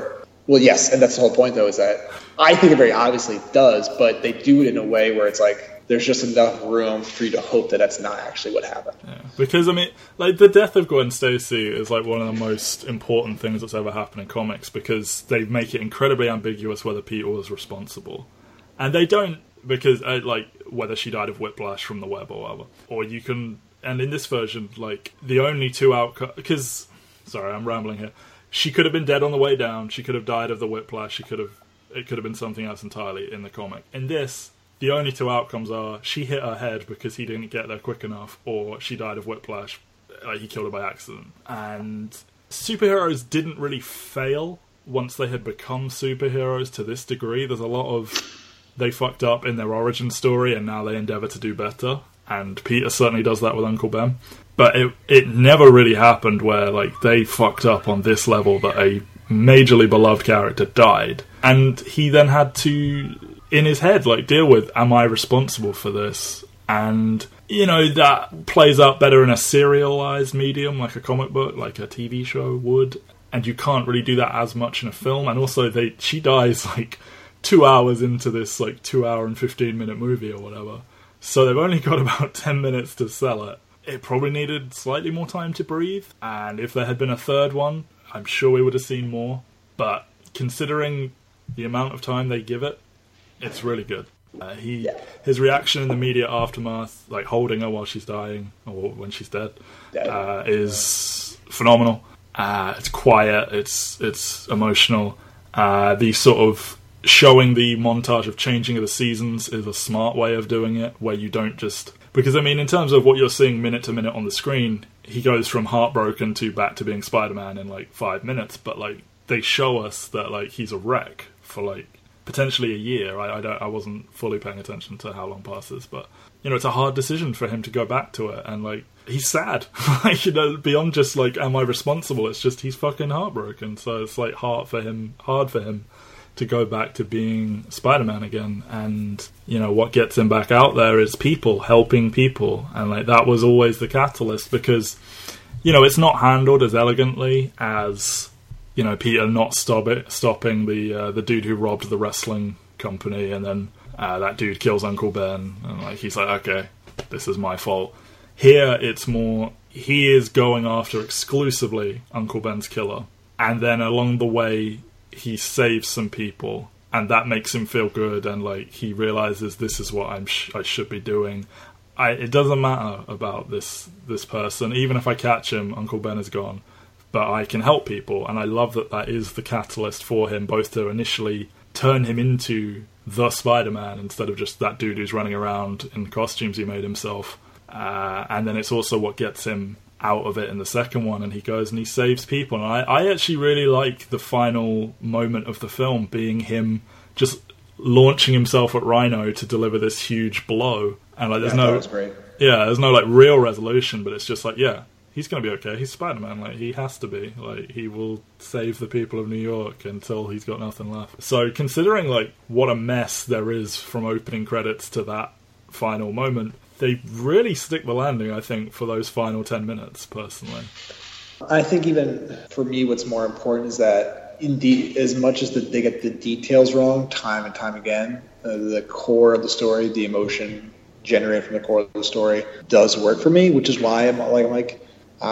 Well, yes, and that's the whole point, though, is that I think it very obviously does, but they do it in a way where it's like there's just enough room for you to hope that that's not actually what happened. Yeah. Because, I mean, like, the death of Gwen Stacy is, like, one of the most important things that's ever happened in comics, because they make it incredibly ambiguous whether Peter was responsible. And they don't, because, uh, like, whether she died of whiplash from the web or whatever. Or you can, and in this version, like, the only two outcomes, because, sorry, I'm rambling here. She could have been dead on the way down, she could have died of the whiplash, she could have, it could have been something else entirely in the comic. In this, the only two outcomes are she hit her head because he didn't get there quick enough, or she died of whiplash, like he killed her by accident. And superheroes didn't really fail once they had become superheroes to this degree. There's a lot of they fucked up in their origin story and now they endeavour to do better. And Peter certainly does that with Uncle Ben. But it it never really happened where like they fucked up on this level that a majorly beloved character died. And he then had to, in his head, like deal with, am I responsible for this? And, you know, that plays out better in a serialized medium, like a comic book, like a T V show would. And you can't really do that as much in a film. And also, they she dies, like, two hours into this, like, two hour and fifteen minute movie or whatever. So they've only got about ten minutes to sell it. It probably needed slightly more time to breathe. And if there had been a third one, I'm sure we would have seen more. But considering the amount of time they give it, it's really good. Uh, he, yeah. His reaction in the immediate aftermath, like holding her while she's dying, or when she's dead, uh, is phenomenal. Uh, it's quiet, it's it's emotional. Uh, the sort of showing the montage of changing of the seasons is a smart way of doing it, where you don't just... Because, I mean, in terms of what you're seeing minute to minute on the screen, he goes from heartbroken to back to being Spider-Man in, like, five minutes. But, like, they show us that, like, he's a wreck for, like, potentially a year. I, I, don't, I wasn't fully paying attention to how long passes. But, you know, it's a hard decision for him to go back to it. And, like, he's sad. Like, you know, beyond just, like, am I responsible? It's just he's fucking heartbroken. So it's, like, hard for him, hard for him to go back to being Spider-Man again. And, you know, what gets him back out there is people, helping people. And, like, that was always the catalyst because, you know, it's not handled as elegantly as, you know, Peter not stop it, stopping the uh, the dude who robbed the wrestling company, and then uh, that dude kills Uncle Ben. And, like, he's like, okay, this is my fault. Here, it's more, he is going after exclusively Uncle Ben's killer. And then along the way, he saves some people, and that makes him feel good, and like he realizes this is what I'm sh- I should be doing. I, it doesn't matter about this this person, even if I catch him, Uncle Ben is gone, but I can help people, and I love that that is the catalyst for him, both to initially turn him into the Spider-Man instead of just that dude who's running around in costumes he made himself, uh, and then it's also what gets him out of it in the second one, and he goes and he saves people. And I, I actually really like the final moment of the film being him just launching himself at Rhino to deliver this huge blow. And like, there's yeah, no, that was great. yeah, there's no like real resolution, but it's just like, yeah, he's gonna be okay. He's Spider-Man. Like, he has to be. Like, he will save the people of New York until he's got nothing left. So considering like what a mess there is from opening credits to that final moment, they really stick the landing, I think, for those final ten minutes, personally. I think even for me, what's more important is that, indeed, as much as the, they get the details wrong time and time again, uh, the core of the story, the emotion generated from the core of the story, does work for me, which is why I'm like, I'm like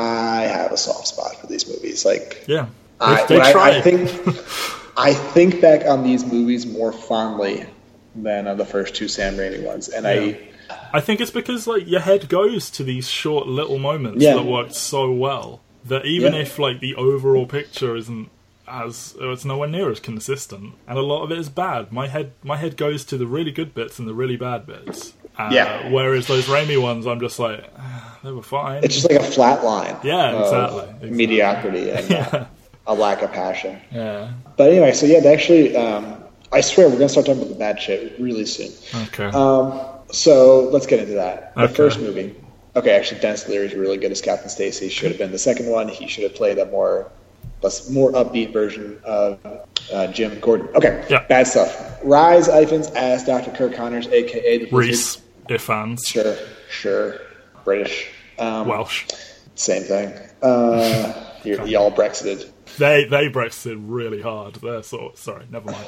I have a soft spot for these movies. Like, yeah, I, they, they I, I think I think back on these movies more fondly than on the first two Sam Raimi ones, and yeah. I. I think it's because like your head goes to these short little moments yeah. that worked so well that even yeah. if like the overall picture isn't as it's nowhere near as consistent, and a lot of it is bad. My head my head goes to the really good bits and the really bad bits. Uh, yeah. Whereas those Raimi ones, I'm just like, ah, they were fine. It's just like a flat line. Yeah, exactly. exactly. Mediocrity and yeah. uh, a lack of passion. Yeah. But anyway, so yeah, they actually, um, I swear we're gonna start talking about the bad shit really soon. Okay. Um, So let's get into that. The okay. first movie. Okay, actually, Dennis Leary is really good as Captain Stacy. Should have been the second one. He should have played a more, less, more upbeat version of uh, Jim Gordon. Okay, yeah. Bad stuff. Rhys Ifans as Doctor Kirk Connors, a k a. the Rhys Ifans. Sure, sure. British. Um, Welsh. Same thing. Uh, you're, y'all Brexited. they they Brexit really hard. They're so sorry. Never mind.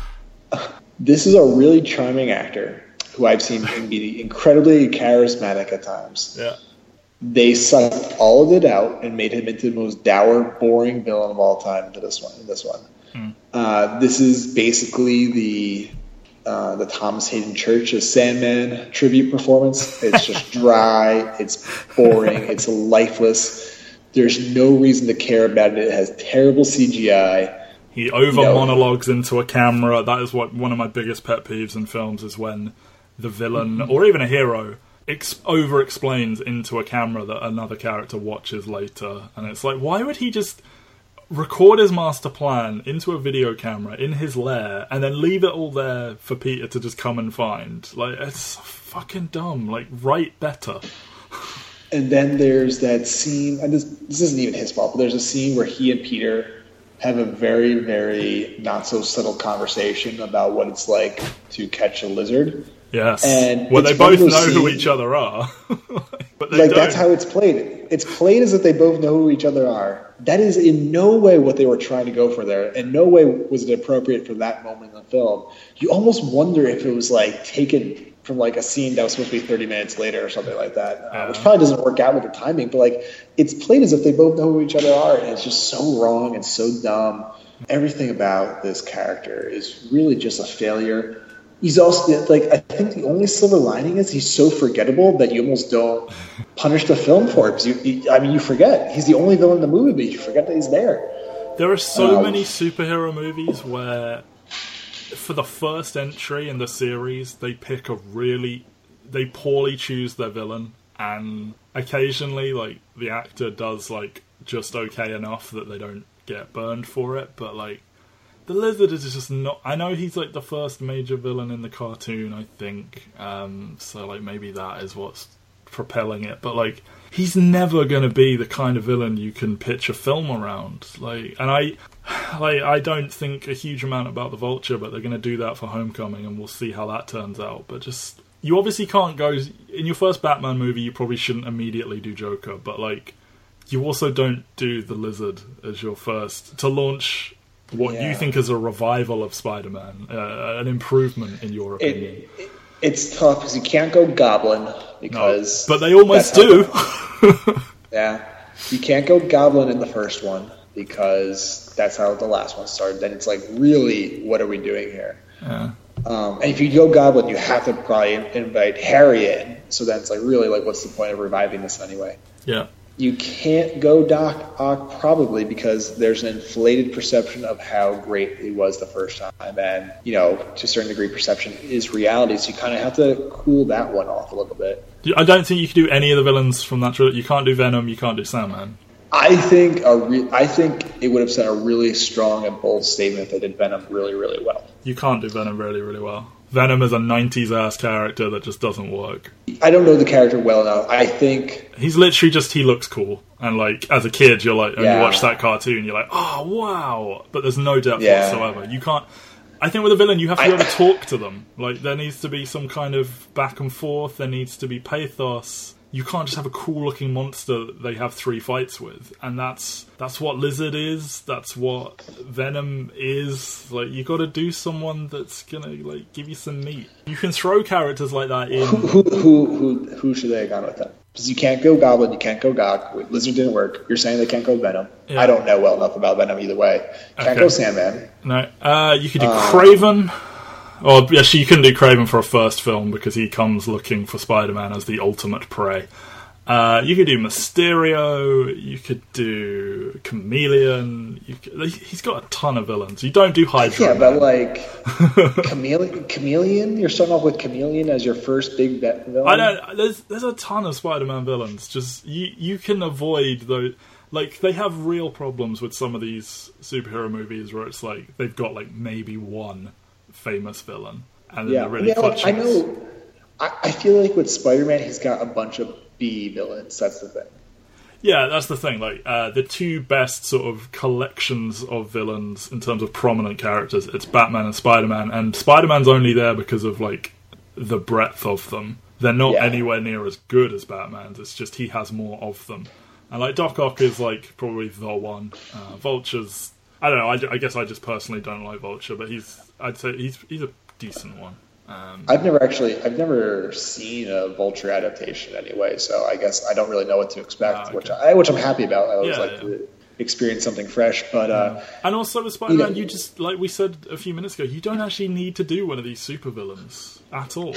This is a really charming actor who I've seen be incredibly charismatic at times. Yeah. They sucked all of it out and made him into the most dour, boring villain of all time into this one. In this one, hmm. uh, this is basically the uh, the Thomas Hayden Church of Sandman tribute performance. It's just dry. It's boring. It's lifeless. There's no reason to care about it. It has terrible C G I. He over monologues you know, into a camera. That is what one of my biggest pet peeves in films is when the villain mm-hmm. or even a hero ex- over explains into a camera that another character watches later, and it's like, why would he just record his master plan into a video camera in his lair and then leave it all there for Peter to just come and find? Like, it's fucking dumb. Like, write better. And then there's that scene, and this, this isn't even his fault, but there's a scene where he and Peter have a very, very not-so-subtle conversation about what it's like to catch a lizard. Yes. And well, they both know scenes, who each other are. But they like, don't. That's how it's played. It's played as if they both know who each other are. That is in no way what they were trying to go for there. In no way was it appropriate for that moment in the film. You almost wonder if it was, like, taken from like a scene that was supposed to be thirty minutes later or something like that, uh, yeah. which probably doesn't work out with the timing, but like it's played as if they both know who each other are, and it's just so wrong and so dumb. Everything about this character is really just a failure. He's also like, I think the only silver lining is he's so forgettable that you almost don't punish the film for it. Because you, you, I mean, you forget he's the only villain in the movie, but you forget that he's there. There are so um, many superhero movies where, for the first entry in the series, they pick a really... They poorly choose their villain, and occasionally, like, the actor does, like, just okay enough that they don't get burned for it, but, like, the Lizard is just not... I know he's, like, the first major villain in the cartoon, I think, um, so, like, maybe that is what's propelling it, but, like, he's never going to be the kind of villain you can pitch a film around, like, and I... Like, I don't think a huge amount about the Vulture, but they're going to do that for Homecoming, and we'll see how that turns out. But just, you obviously can't go... In your first Batman movie, you probably shouldn't immediately do Joker, but, like, you also don't do the Lizard as your first... To launch what yeah. you think is a revival of Spider-Man, uh, an improvement, in your opinion. It, it, it's tough, because you can't go Goblin, because... No, but they almost do. Yeah. You can't go Goblin in the first one, because that's how the last one started. Then it's like, really, what are we doing here? Yeah. Um, and if you go Goblin, you have to probably invite Harry in. So then it's like, really, like, what's the point of reviving this anyway? Yeah. You can't go Doc Ock probably because there's an inflated perception of how great he was the first time. And, you know, to a certain degree, perception is reality. So you kind of have to cool that one off a little bit. I don't think you can do any of the villains from that trilogy. You can't do Venom, you can't do Sandman. I think a re- I think it would have sent a really strong and bold statement if they did Venom really, really well. You can't do Venom really, really well. Venom is a nineties-ass character that just doesn't work. I don't know the character well enough. I think... He's literally just, he looks cool. And, like, as a kid, you're like, when yeah. you watch that cartoon, you're like, oh, wow. But there's no depth yeah. whatsoever. You can't... I think with a villain, you have to be able to talk to them. Like, there needs to be some kind of back and forth. There needs to be pathos. You can't just have a cool-looking monster that they have three fights with. And that's that's what Lizard is. That's what Venom is. Like, you got to do someone that's going to, like, give you some meat. You can throw characters like that in... Who who who, who, who should they have gone with them? Because you can't go Goblin, you can't go Gog. Lizard didn't work. You're saying they can't go Venom. Yeah. I don't know well enough about Venom either way. Can't okay. go Sandman. No. Uh, you could do uh, Kraven... Or, yeah, she couldn't do Kraven for a first film because he comes looking for Spider-Man as the ultimate prey. Uh, you could do Mysterio, you could do Chameleon, you could, he's got a ton of villains. You don't do Hydra. Yeah, but like, Chameleon, Chameleon, you're starting off with Chameleon as your first big bet villain? I don't, there's, there's a ton of Spider-Man villains. Just, you, you can avoid those. Like, they have real problems with some of these superhero movies where it's like, they've got like maybe one famous villain, and then yeah. they're really yeah, like, I clutching. know. I, I feel like with Spider-Man, he's got a bunch of B villains. That's the thing. Yeah, that's the thing. Like uh, the two best sort of collections of villains in terms of prominent characters, it's Batman and Spider-Man. And Spider-Man's only there because of like the breadth of them. They're not yeah. anywhere near as good as Batman's. It's just he has more of them. And like Doc Ock is like probably the one. Uh, Vulture's, I don't know. I, I guess I just personally don't like Vulture, but he's, I'd say he's he's a decent one. Um, I've never actually, I've never seen a Vulture adaptation anyway, so I guess I don't really know what to expect, uh, okay. which I, which I'm happy about. I always yeah, like yeah. to experience something fresh, but uh, and also with Spider-Man, you, know, you just like we said a few minutes ago, you don't actually need to do one of these supervillains at all.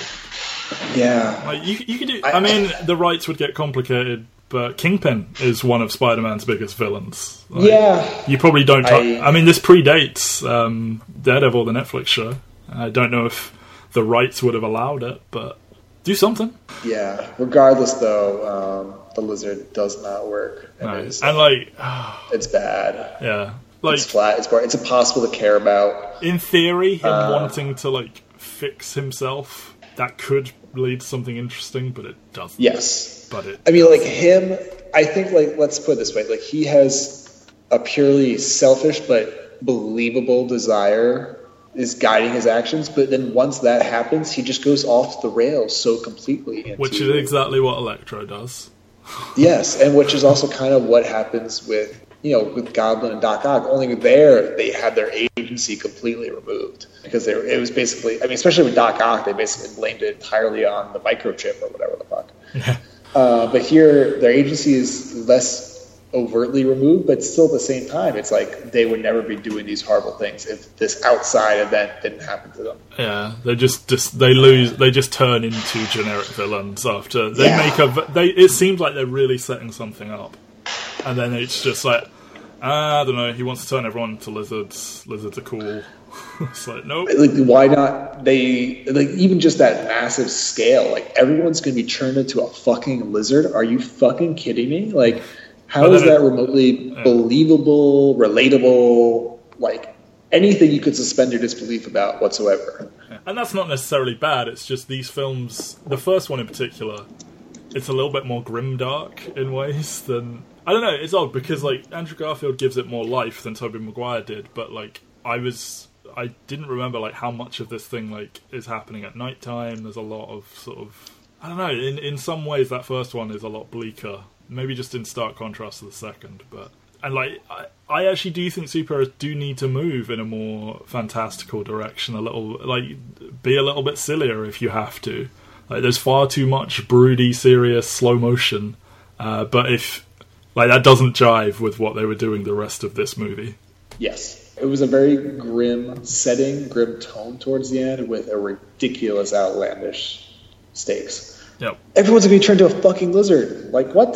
Yeah, like you, you could do. I, I mean, the rights would get complicated. But Kingpin is one of Spider-Man's biggest villains. Like, yeah. You probably don't... T- I, I mean, this predates um, Daredevil, the Netflix show. I don't know if the rights would have allowed it, but do something. Yeah. Regardless, though, um, the lizard does not work. And, right. it's, and like... it's bad. Yeah. Like, it's flat. It's, it's impossible to care about. In theory, him uh, wanting to, like, fix himself, that could lead to something interesting, but it doesn't. Yes. But it I mean, like him, I think, like, let's put it this way. Like, he has a purely selfish but believable desire is guiding his actions. But then once that happens, he just goes off the rails so completely. Into, which is exactly what Electro does. Yes, and which is also kind of what happens with, you know, with Goblin and Doc Ock. Only there, they had their agency completely removed. Because they were, it was basically, I mean, especially with Doc Ock, they basically blamed it entirely on the microchip or whatever the fuck. Yeah. Uh, but here, their agency is less overtly removed, but still at the same time, it's like they would never be doing these horrible things if this outside event didn't happen to them. Yeah, they just, just they lose, they just turn into generic villains after they yeah. make a. They it seems like they're really setting something up, and then it's just like, ah, I don't know. He wants to turn everyone into lizards. Lizards are cool. It's like, nope. Like, why not? They like even just that massive scale. Like, everyone's going to be turned into a fucking lizard. Are you fucking kidding me? Like, how is that it, remotely yeah. believable, relatable? Like, anything you could suspend your disbelief about whatsoever. Yeah. And that's not necessarily bad. It's just these films. The first one in particular, it's a little bit more grimdark in ways than I don't know. It's odd because like Andrew Garfield gives it more life than Tobey Maguire did, but like I was. I didn't remember like how much of this thing like is happening at nighttime. There's a lot of sort of I don't know. In in some ways, that first one is a lot bleaker. Maybe just in stark contrast to the second. But and like I, I actually do think superheroes do need to move in a more fantastical direction. A little like be a little bit sillier if you have to. Like there's far too much broody, serious slow motion. Uh, but if like that doesn't jive with what they were doing the rest of this movie. Yes. It was a very grim setting, grim tone towards the end with a ridiculous, outlandish stakes. Yep. Everyone's going to be turned into a fucking lizard. Like, what?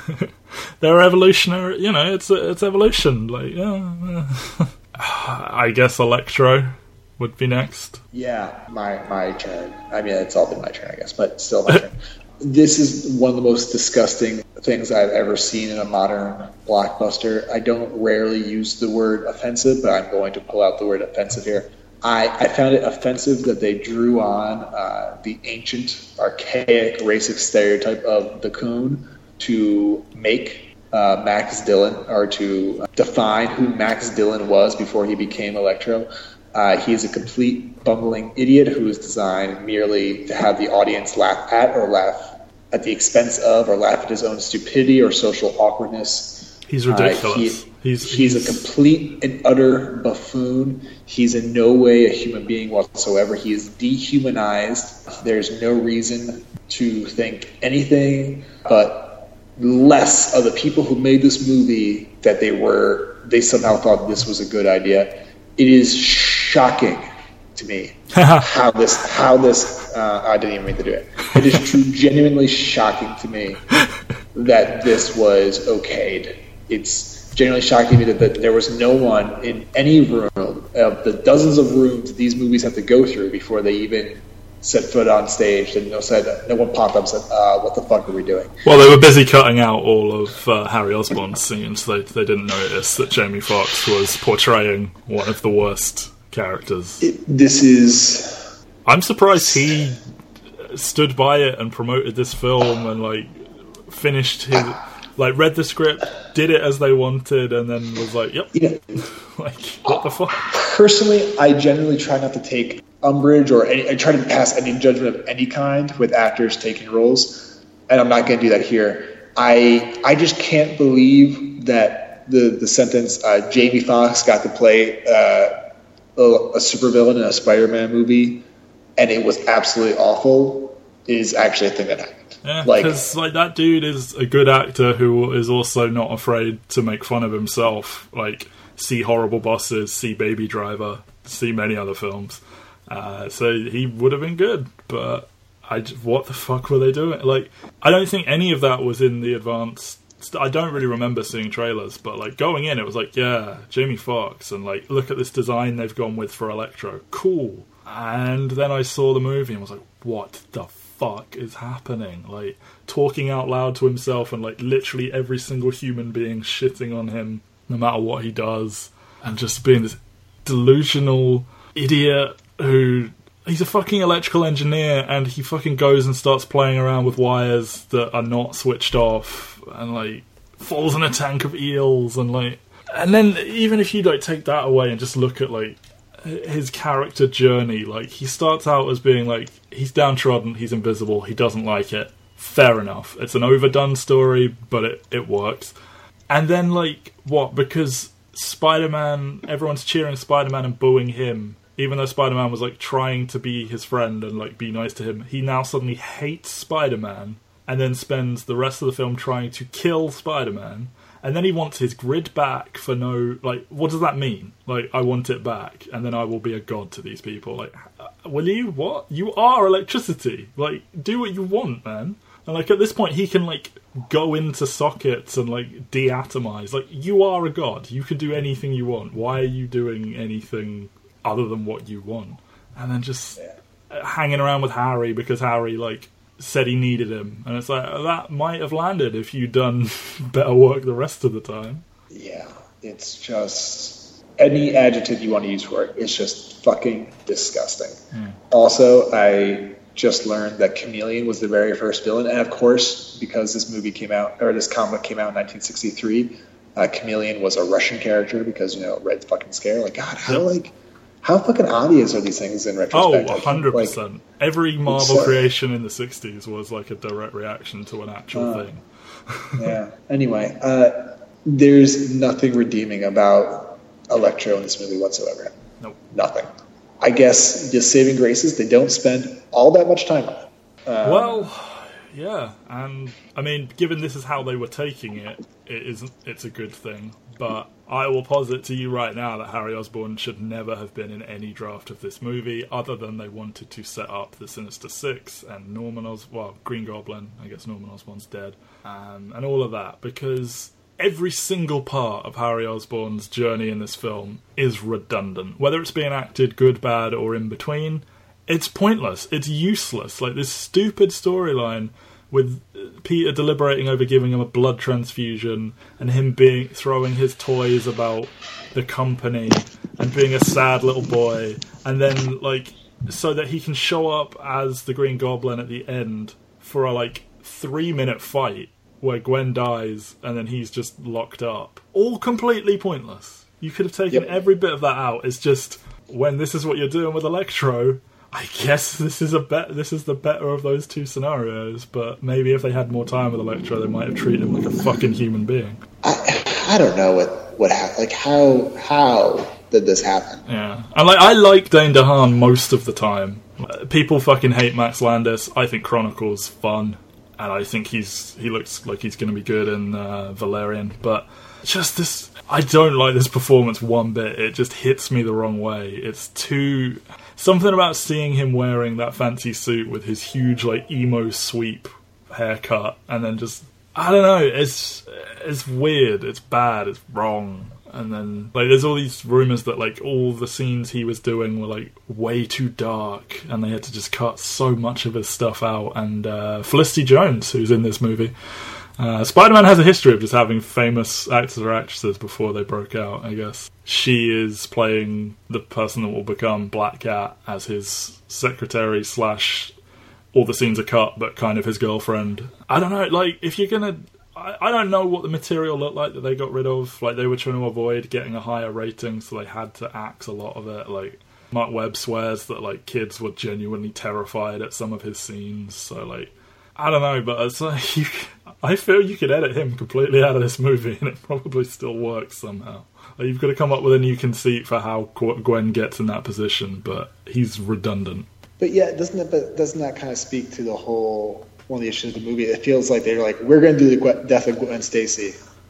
They're evolutionary, you know, it's it's evolution. Like, yeah. I guess Electro would be next. Yeah, my, my turn. I mean, it's all been my turn, I guess, but still my turn. This is one of the most disgusting things I've ever seen in a modern blockbuster. I don't rarely use the word offensive, but I'm going to pull out the word offensive here. I, I found it offensive that they drew on uh, the ancient, archaic, racist stereotype of the coon to make uh, Max Dillon, or to define who Max Dillon was before he became Electro. Uh, he is a complete bumbling idiot who is designed merely to have the audience laugh at or laugh at the expense of or laugh at his own stupidity or social awkwardness. He's ridiculous. Uh, he, he's, he's, he's a complete and utter buffoon. He's in no way a human being whatsoever. He is dehumanized. There's no reason to think anything but less of the people who made this movie that they were, they somehow thought this was a good idea. It is shocking to me how this, how this, uh, I didn't even mean to do it. It is true, genuinely shocking to me that this was okayed. It's genuinely shocking to me that, that there was no one in any room of the dozens of rooms these movies have to go through before they even set foot on stage. And no, said, no one popped up and said, uh, what the fuck are we doing? Well, they were busy cutting out all of uh, Harry Osborn's scenes, so they, they didn't notice that Jamie Foxx was portraying one of the worst characters. It, this is... I'm surprised he stood by it and promoted this film and, like, finished his... Like, read the script, did it as they wanted, and then was like, yep. Yeah. Like, what the fuck? Personally, I generally try not to take umbrage or any, I try to pass any judgment of any kind with actors taking roles, and I'm not going to do that here. I I just can't believe that the the sentence uh, Jamie Foxx got to play uh, a, a supervillain in a Spider-Man movie, and it was absolutely awful, is actually a thing that happened. Yeah, because like, like that dude is a good actor who is also not afraid to make fun of himself. Like, see Horrible Bosses, see Baby Driver, see many other films. Uh, so he would have been good, but I just, what the fuck were they doing? Like, I don't think any of that was in the advanced. I don't really remember seeing trailers, but like going in, it was like, yeah, Jamie Foxx, and like, look at this design they've gone with for Electro, cool. And then I saw the movie and was like, what the fuck is happening? Like, talking out loud to himself, and like literally every single human being shitting on him no matter what he does, and just being this delusional idiot who, he's a fucking electrical engineer, and he fucking goes and starts playing around with wires that are not switched off, and like falls in a tank of eels, and like, and then even if you like take that away and just look at like his character journey, like he starts out as being like, he's downtrodden, he's invisible, he doesn't like it. Fair enough. It's an overdone story, but it, it works. And then like, what? Because Spider-Man, everyone's cheering Spider-Man and booing him, even though Spider-Man was like trying to be his friend and like be nice to him, he now suddenly hates Spider-Man, and then spends the rest of the film trying to kill Spider-Man. And then he wants his grid back for no... Like, what does that mean? Like, I want it back, and then I will be a god to these people. Like, will you? What? You are electricity. Like, do what you want, man. And, like, at this point, he can, like, go into sockets and, like, deatomize. Like, you are a god. You can do anything you want. Why are you doing anything other than what you want? And then just hanging around with Harry because Harry, like, said he needed him, and it's like, that might have landed if you'd done better work the rest of the time. Yeah, it's just, any adjective you want to use for it, it's just fucking disgusting. Mm. Also, I just learned that Chameleon was the very first villain, and of course, because this movie came out, or this comic came out in nineteen sixty-three, uh, Chameleon was a Russian character because, you know, Red fucking Scare. Like, God, how, yep. like, how fucking obvious are these things in retrospect? Oh, one hundred percent. Like, every Marvel uh, creation in the sixties was like a direct reaction to an actual uh, thing. Yeah. Anyway, uh, there's nothing redeeming about Electro in this movie whatsoever. Nope. Nothing. I guess just saving graces, they don't spend all that much time on it. Um, well, yeah. And, I mean, given this is how they were taking it, it isn't, it's a good thing. But I will posit to you right now that Harry Osborn should never have been in any draft of this movie, other than they wanted to set up the Sinister Six and Norman Os- well, Green Goblin, I guess Norman Osborn's dead, um, and all of that, because every single part of Harry Osborn's journey in this film is redundant. Whether it's being acted good, bad, or in between, it's pointless, it's useless. Like, this stupid storyline with Peter deliberating over giving him a blood transfusion, and him being throwing his toys about the company and being a sad little boy, and then like so that he can show up as the Green Goblin at the end for a like three minute fight where Gwen dies and then he's just locked up. All completely pointless. You could have taken yep. every bit of that out. It's just, when this is what you're doing with Electro, I guess this is a bet. This is the better of those two scenarios, but maybe if they had more time with Electro, they might have treated him like a fucking human being. I, I don't know what what happened. Like, how how did this happen? Yeah, and like I like Dane DeHaan most of the time. People fucking hate Max Landis. I think Chronicle's fun, and I think he's he looks like he's going to be good in uh, Valerian. But just this, I don't like this performance one bit. It just hits me the wrong way. It's too. Something about seeing him wearing that fancy suit with his huge, like, emo sweep haircut, and then just, I don't know, it's it's weird, it's bad, it's wrong. And then, like, there's all these rumours that, like, all the scenes he was doing were, like, way too dark, and they had to just cut so much of his stuff out. And uh, Felicity Jones, who's in this movie, Uh, Spider-Man has a history of just having famous actors or actresses before they broke out, I guess. She is playing the person that will become Black Cat as his secretary slash all the scenes are cut, but kind of his girlfriend. I don't know, like, if you're gonna... I, I don't know what the material looked like that they got rid of. Like, they were trying to avoid getting a higher rating, so they had to axe a lot of it. Like, Mark Webb swears that, like, kids were genuinely terrified at some of his scenes, so, like... I don't know, but it's like, you, I feel you could edit him completely out of this movie and it probably still works somehow. Like, you've got to come up with a new conceit for how Gwen gets in that position, but he's redundant. But yeah, doesn't that, but doesn't that kind of speak to the whole, one of the issues of the movie? It feels like they're like, we're going to do the death of Gwen Stacy.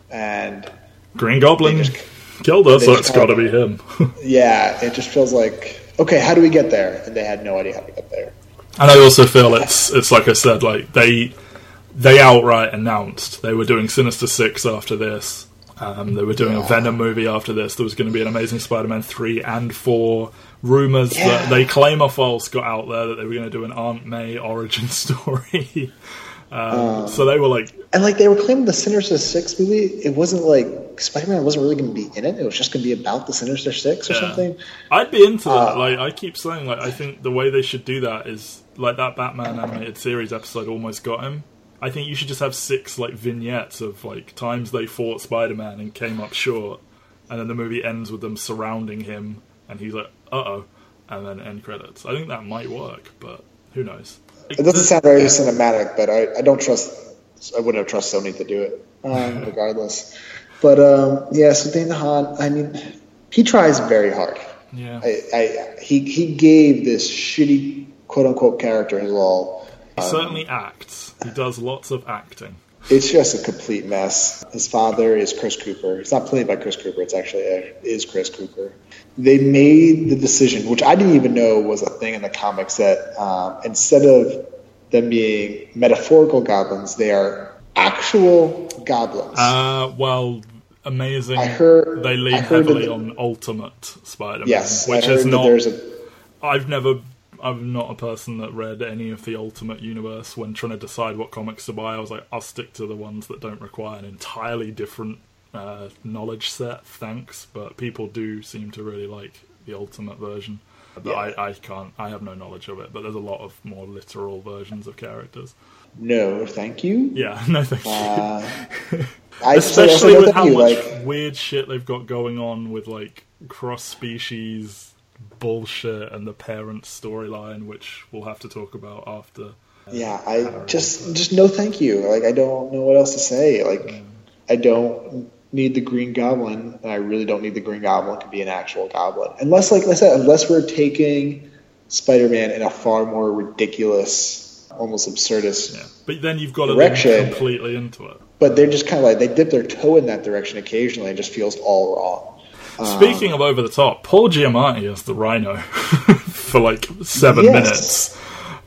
And Green Goblin just killed us, so it's got to be him. Yeah, it just feels like, okay, how do we get there? And they had no idea how to get there. And I also feel it's it's like I said, like they they outright announced they were doing Sinister Six after this. Um, they were doing yeah. a Venom movie after this. There was going to be an Amazing Spider-Man three and four. Rumours yeah. that they claim are false got out there that they were going to do an Aunt May origin story. um, um, so they were like... And like they were claiming the Sinister Six movie, it wasn't like... Spider-Man wasn't really going to be in it. It was just going to be about the Sinister Six or yeah. something. I'd be into uh, that. Like I keep saying, like I think the way they should do that is... Like that Batman animated series episode almost got him. I think you should just have six like vignettes of like times they fought Spider-Man and came up short, and then the movie ends with them surrounding him, and he's like, "Uh oh," and then end credits. I think that might work, but who knows? It doesn't sound very cinematic, but I, I don't trust. I wouldn't have trust Sony to do it, um, regardless. But um, yeah, so Dane DeHaan, I mean, he tries very hard. Yeah, I, I he he gave this shitty quote-unquote character his all. He um, certainly acts. He does lots of acting. It's just a complete mess. His father is Chris Cooper. It's not played by Chris Cooper. It's actually a, is Chris Cooper. They made the decision, which I didn't even know was a thing in the comics, that um, instead of them being metaphorical goblins, they are actual goblins. Uh, well... Amazing. I heard, they lean heard heavily that, on Ultimate Spider-Man, yes, which I heard is not... There's a, I've never... I'm not a person that read any of the Ultimate Universe. When trying to decide what comics to buy, I was like, I'll stick to the ones that don't require an entirely different uh, knowledge set, thanks. But people do seem to really like the Ultimate version. But yeah. I, I can't, I have no knowledge of it, but there's a lot of more literal versions of characters. No, thank you. Yeah, no thank uh, you. I Especially with how you, much like... weird shit they've got going on with like cross-species bullshit and the parents storyline, which we'll have to talk about after. Uh, yeah, I just just no thank you. Like I don't know what else to say. Like yeah. I don't need the Green Goblin, and I really don't need the Green Goblin to be an actual goblin. Unless, like I said, unless we're taking Spider-Man in a far more ridiculous, almost absurdist. Yeah. But then you've got to direction. Be completely into it. But they're just kind of like they dip their toe in that direction occasionally, and it just feels all wrong. Speaking um, of over the top, Paul Giamatti as the Rhino for like seven yes. minutes.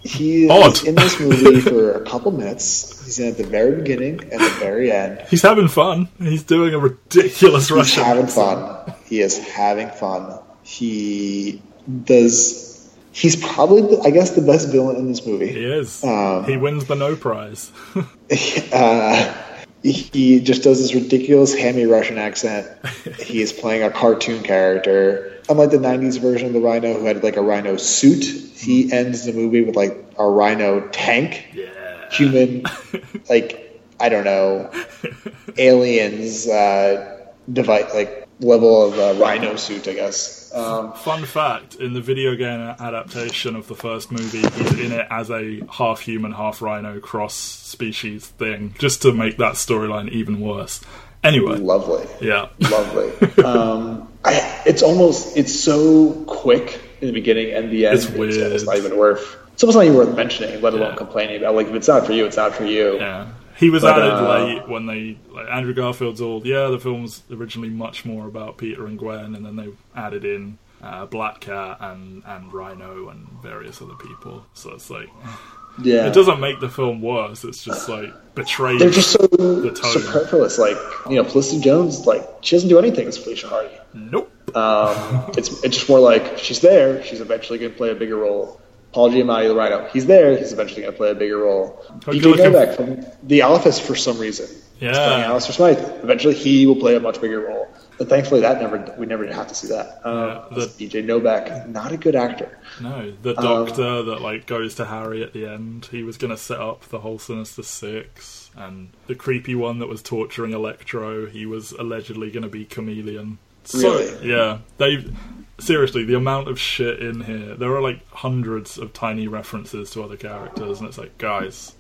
He Odd. is in this movie for a couple minutes. He's in at the very beginning and the very end. He's having fun. He's doing a ridiculous Russian He's having accent. fun. He is having fun. He does. He's probably, the, I guess, the best villain in this movie. He is. Um, he wins the No Prize. uh, He just does this ridiculous hammy Russian accent. He is playing a cartoon character. Unlike the nineties version of the Rhino, who had like a Rhino suit, he ends the movie with like a Rhino tank. Yeah. Human, like, I don't know, aliens, uh, device, like level of uh, Rhino suit, I guess. Um, Fun fact, in the video game adaptation of the first movie, he's in it as a half-human, half-rhino cross-species thing, just to make that storyline even worse. Anyway. Lovely. Yeah. Lovely. um, I, it's almost, it's so quick in the beginning and the end. It's weird. It's almost not even worth, it's almost not even worth mentioning, let alone yeah. complaining about. Like, if it's not for you, it's not for you. Yeah. He was but, added uh, late when they... Like, Andrew Garfield's all, yeah, the film's originally much more about Peter and Gwen, and then they added in uh, Black Cat and, and Rhino and various other people. So it's like... Yeah. It doesn't make the film worse, it's just, like, betrays They're just so the tone. superfluous. Like, you know, Felicity Jones, like, she doesn't do anything as Felicia Hardy. Nope. Um, it's, it's just more like, she's there, she's eventually going to play a bigger role. Paul Giamatti, the Rhino, he's there. He's eventually going to play a bigger role. D J Novak from The Office, for some reason, yeah, he's playing Alistair Smythe. Eventually, he will play a much bigger role. But thankfully, that never we never have to see that. Um, yeah, the, D J Novak, not a good actor. No, the doctor um, that like goes to Harry at the end. He was going to set up the whole Sinister Six, and the creepy one that was torturing Electro. He was allegedly going to be Chameleon. So, really? Yeah, they. Seriously, the amount of shit in here, there are like hundreds of tiny references to other characters, and it's like, guys,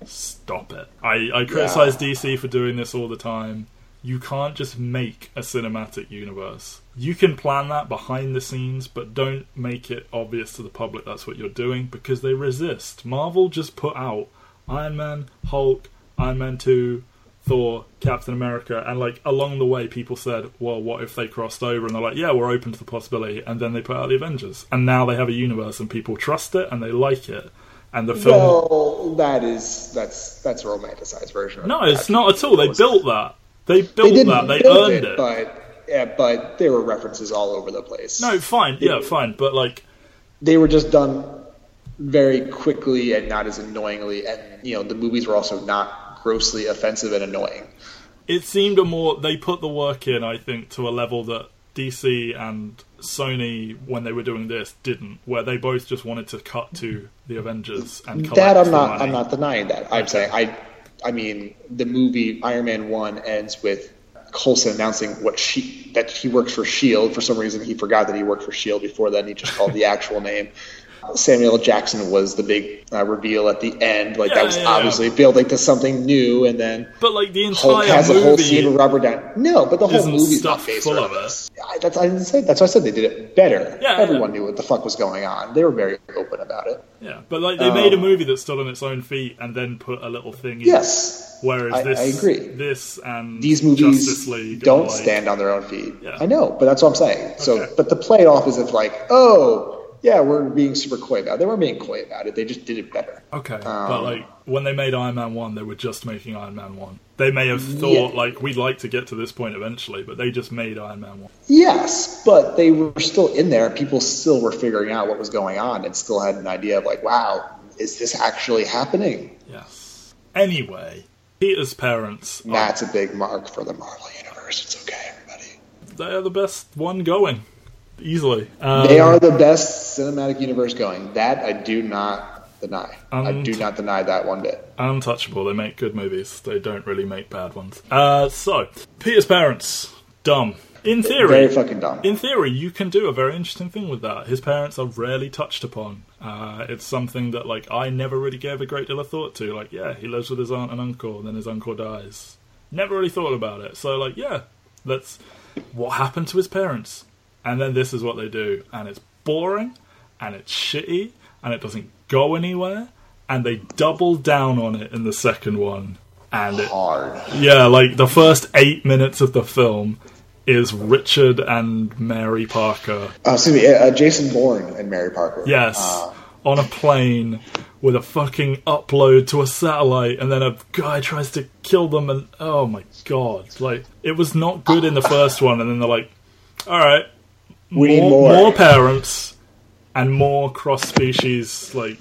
stop it. I, I criticize Yeah. D C for doing this all the time. You can't just make a cinematic universe. You can plan that behind the scenes, but don't make it obvious to the public that's what you're doing, because they resist. Marvel just put out Iron Man, Hulk, Iron Man two, Thor, Captain America, and like along the way people said, well, what if they crossed over? And they're like, yeah, we're open to the possibility. And then they put out the Avengers. And now they have a universe and people trust it and they like it. And the film... Well, that is, that's, that's a romanticized version of it. No, it's not at all. They built that. They built They didn't that. They build earned it. it, but yeah, but there were references all over the place. No, fine. Yeah, fine. But like, they were just done very quickly and not as annoyingly, and you know the movies were also not grossly offensive and annoying. it seemed a more... They put the work in, I think, to a level that D C and Sony, when they were doing this, didn't. Where they both just wanted to cut to the Avengers and collect That I'm the not. money. I'm not denying that. I'm saying I. I mean, the movie Iron Man one ends with Coulson announcing what she that he works for S H I E L D. For some reason, he forgot that he worked for S H I E L D before then. He just called the actual name. Samuel L. Jackson was the big uh, reveal at the end. Like Yeah, that was yeah, obviously yeah. building to something new, and then But like the Hulk entire has a whole scene with movie... Robert Downey. No, but the whole isn't movie's stuff not based full around of it. this. I, that's I didn't say. That's why I said they did it better. Yeah, Everyone yeah. knew what the fuck was going on. They were very open about it. Yeah, but like they Um, made a movie that stood on its own feet and then put a little thing in. Yes. Whereas I- this, I agree. this and These movies Justice League don't are like, stand on their own feet. Yeah. I know, but that's what I'm saying. So, Okay. but to play it off as if like, oh, yeah, we're being super coy about it. They weren't being coy about it. They just did it better. Okay, but Um, like when they made Iron Man one, they were just making Iron Man one. They may have thought Yeah. like we'd like to get to this point eventually, but they just made Iron Man one. Yes, but they were still in there. People still were figuring out what was going on and still had an idea of like, wow, is this actually happening? Yes. Anyway, Peter's parents are, That's a big mark for the Marvel Universe. It's okay, everybody. they are the best one going. Easily. Um, They are the best cinematic universe going. That I do not deny. I Um, do not deny that one bit. untouchable. They make good movies. They don't really make bad ones. Uh, so, Peter's parents, dumb. In theory, Very fucking dumb. in theory, you can do a very interesting thing with that. His parents are rarely touched upon. Uh, it's something that, like, I never really gave a great deal of thought to. Like, yeah, he lives with his aunt and uncle, and then his uncle dies. Never really thought about it. So, like, yeah, that's what happened to his parents. And then this is what they do. And it's boring, and it's shitty, and it doesn't go anywhere. And they double down on it in the second one. And it, Hard. yeah, like the first eight minutes of the film is Richard and Mary Parker. Uh, excuse me, uh, Jason Bourne and Mary Parker. Yes, Uh, on a plane with a fucking upload to a satellite, and then a guy tries to kill them, and oh my god, like it was not good in the first one, and then they're like, all right, We need more, more. more parents and more cross-species like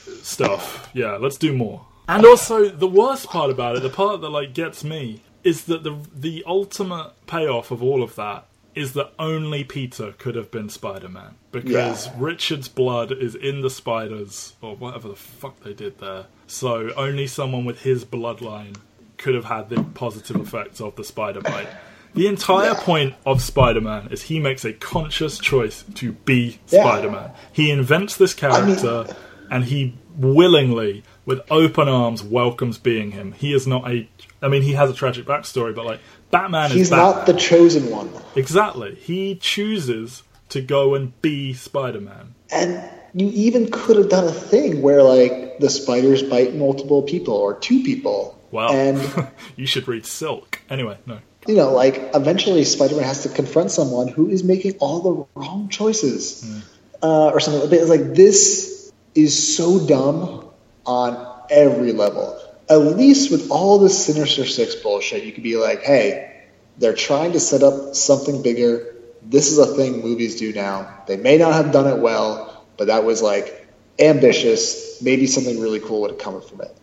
stuff. Yeah, let's do more. And also, the worst part about it, the part that like gets me, is that the the ultimate payoff of all of that is that only Peter could have been Spider-Man. Because Yeah. Richard's blood is in the spiders, or whatever the fuck they did there. So only someone with his bloodline could have had the positive effects of the spider bite. The entire Yeah. point of Spider-Man is he makes a conscious choice to be Yeah. Spider-Man. He invents this character, and he willingly, with open arms, welcomes being him. He is not a... I mean, he has a tragic backstory, but, like, Batman He's is Batman. not the chosen one. Exactly. He chooses to go and be Spider-Man. And you even could have done a thing where, like, the spiders bite multiple people or two people. Wow. And, You should read Silk. Anyway, no. you know, like, eventually Spider-Man has to confront someone who is making all the wrong choices. Mm. Uh, or something. But it's like, this is so dumb on every level. At least with all this Sinister Six bullshit, you could be like, hey, they're trying to set up something bigger. This is a thing movies do now. They may not have done it well, but that was, like, ambitious. Maybe something really cool would have come from it.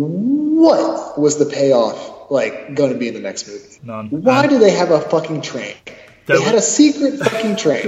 What was the payoff, like, going to be in the next movie? None. Why And do they have a fucking train? There They had a secret fucking train.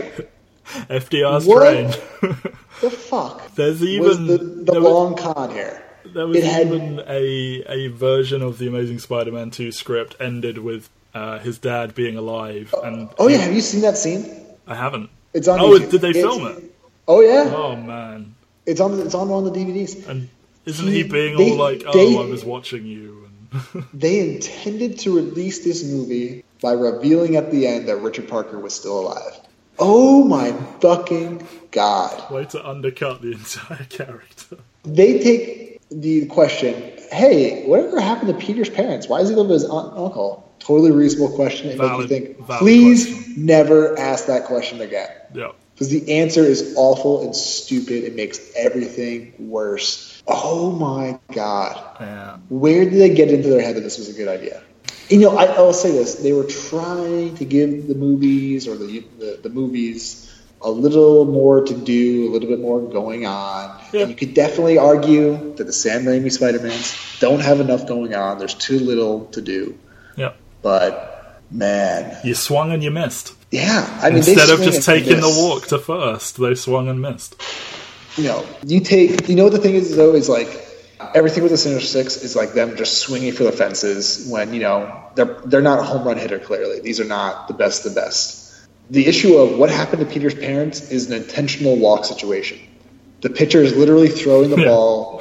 F D R's What? train. The fuck There's was even... the, the there was- long con here? There was It had- even a a version of the Amazing Spider-Man two script ended with uh, his dad being alive, and Oh yeah, have you seen that scene? I haven't. It's on. Oh, YouTube. did they It's- film it? Oh yeah, Oh man, it's on. It's on one of the D V Ds. and Isn't he, he being they, all like, oh, they, I was watching you? And they intended to release this movie by revealing at the end that Richard Parker was still alive. Oh my fucking God. Way to undercut the entire character. They take the question, hey, whatever happened to Peter's parents? Why does he live with his aunt and uncle? Totally reasonable question. And valid, make you think, valid please question. Never ask that question again. Yeah. Because the answer is awful and stupid. It makes everything worse. Oh my God. Yeah. Where did they get into their head that this was a good idea? You know, I, I'll say this. They were trying to give the movies or the, the, the movies a little more to do, a little bit more going on. Yeah. And you could definitely argue that the Sam Raimi Spider-Mans don't have enough going on. There's too little to do. Yeah. But, man. You swung and you missed. Yeah. I mean, Instead they of just swing and taking the miss. walk to first, they swung and missed. You know, you take, you know what the thing is, though, is like, everything with the Sinister Six is like them just swinging for the fences when, you know, they're they're not a home run hitter, clearly. These are not the best of the best. The issue of what happened to Peter's parents is an intentional walk situation. The pitcher is literally throwing the yeah. ball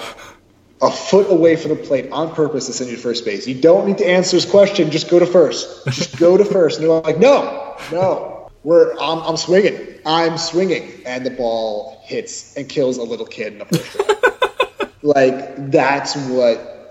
a foot away from the plate on purpose to send you to first base. You don't need to answer his question. Just go to first. Just go to first. And they're like, no, no, we're I'm, I'm swinging. I'm swinging. And the ball hits and kills a little kid in the first inning. Like, that's what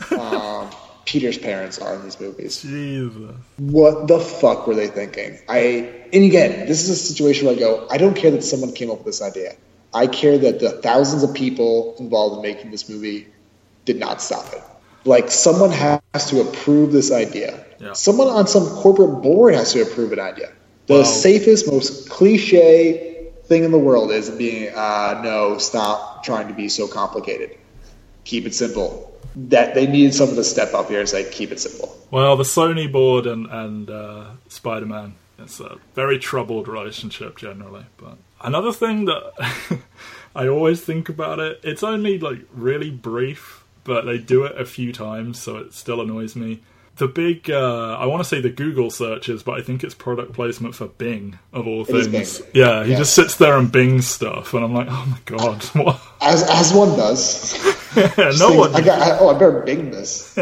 um, Peter's parents are in these movies. Jesus. What the fuck were they thinking? I And again, this is a situation where I go, I don't care that someone came up with this idea. I care that the thousands of people involved in making this movie did not stop it. Like, someone has to approve this idea. Yeah. Someone on some corporate board has to approve an idea. The Wow. safest, most cliche thing in the world is being, uh, no, stop trying to be so complicated. Keep it simple. That they needed someone to step up here and say, keep it simple. Well, the Sony board and, and uh, Spider-Man, it's a very troubled relationship generally. But another thing that I always think about it, it's only like really brief, but they do it a few times, so it still annoys me. The big, uh, I want to say the Google searches, but I think it's product placement for Bing, of all It things. is Bing. Yeah, he Yeah. just sits there and Bings stuff, and I'm like, oh my god, what? As as one does. no Things, one. I got, I, oh, I better Bing this.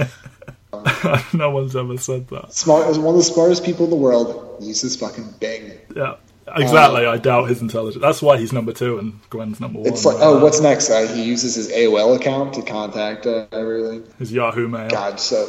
no one's ever said that. Smart, as one of the smartest people in the world uses fucking Bing. Yeah, exactly. I doubt his intelligence. That's why he's number two and Gwen's number one. It's like, right oh, now. what's next? Uh, he uses his A O L account to contact uh, everything. His Yahoo Mail. God, so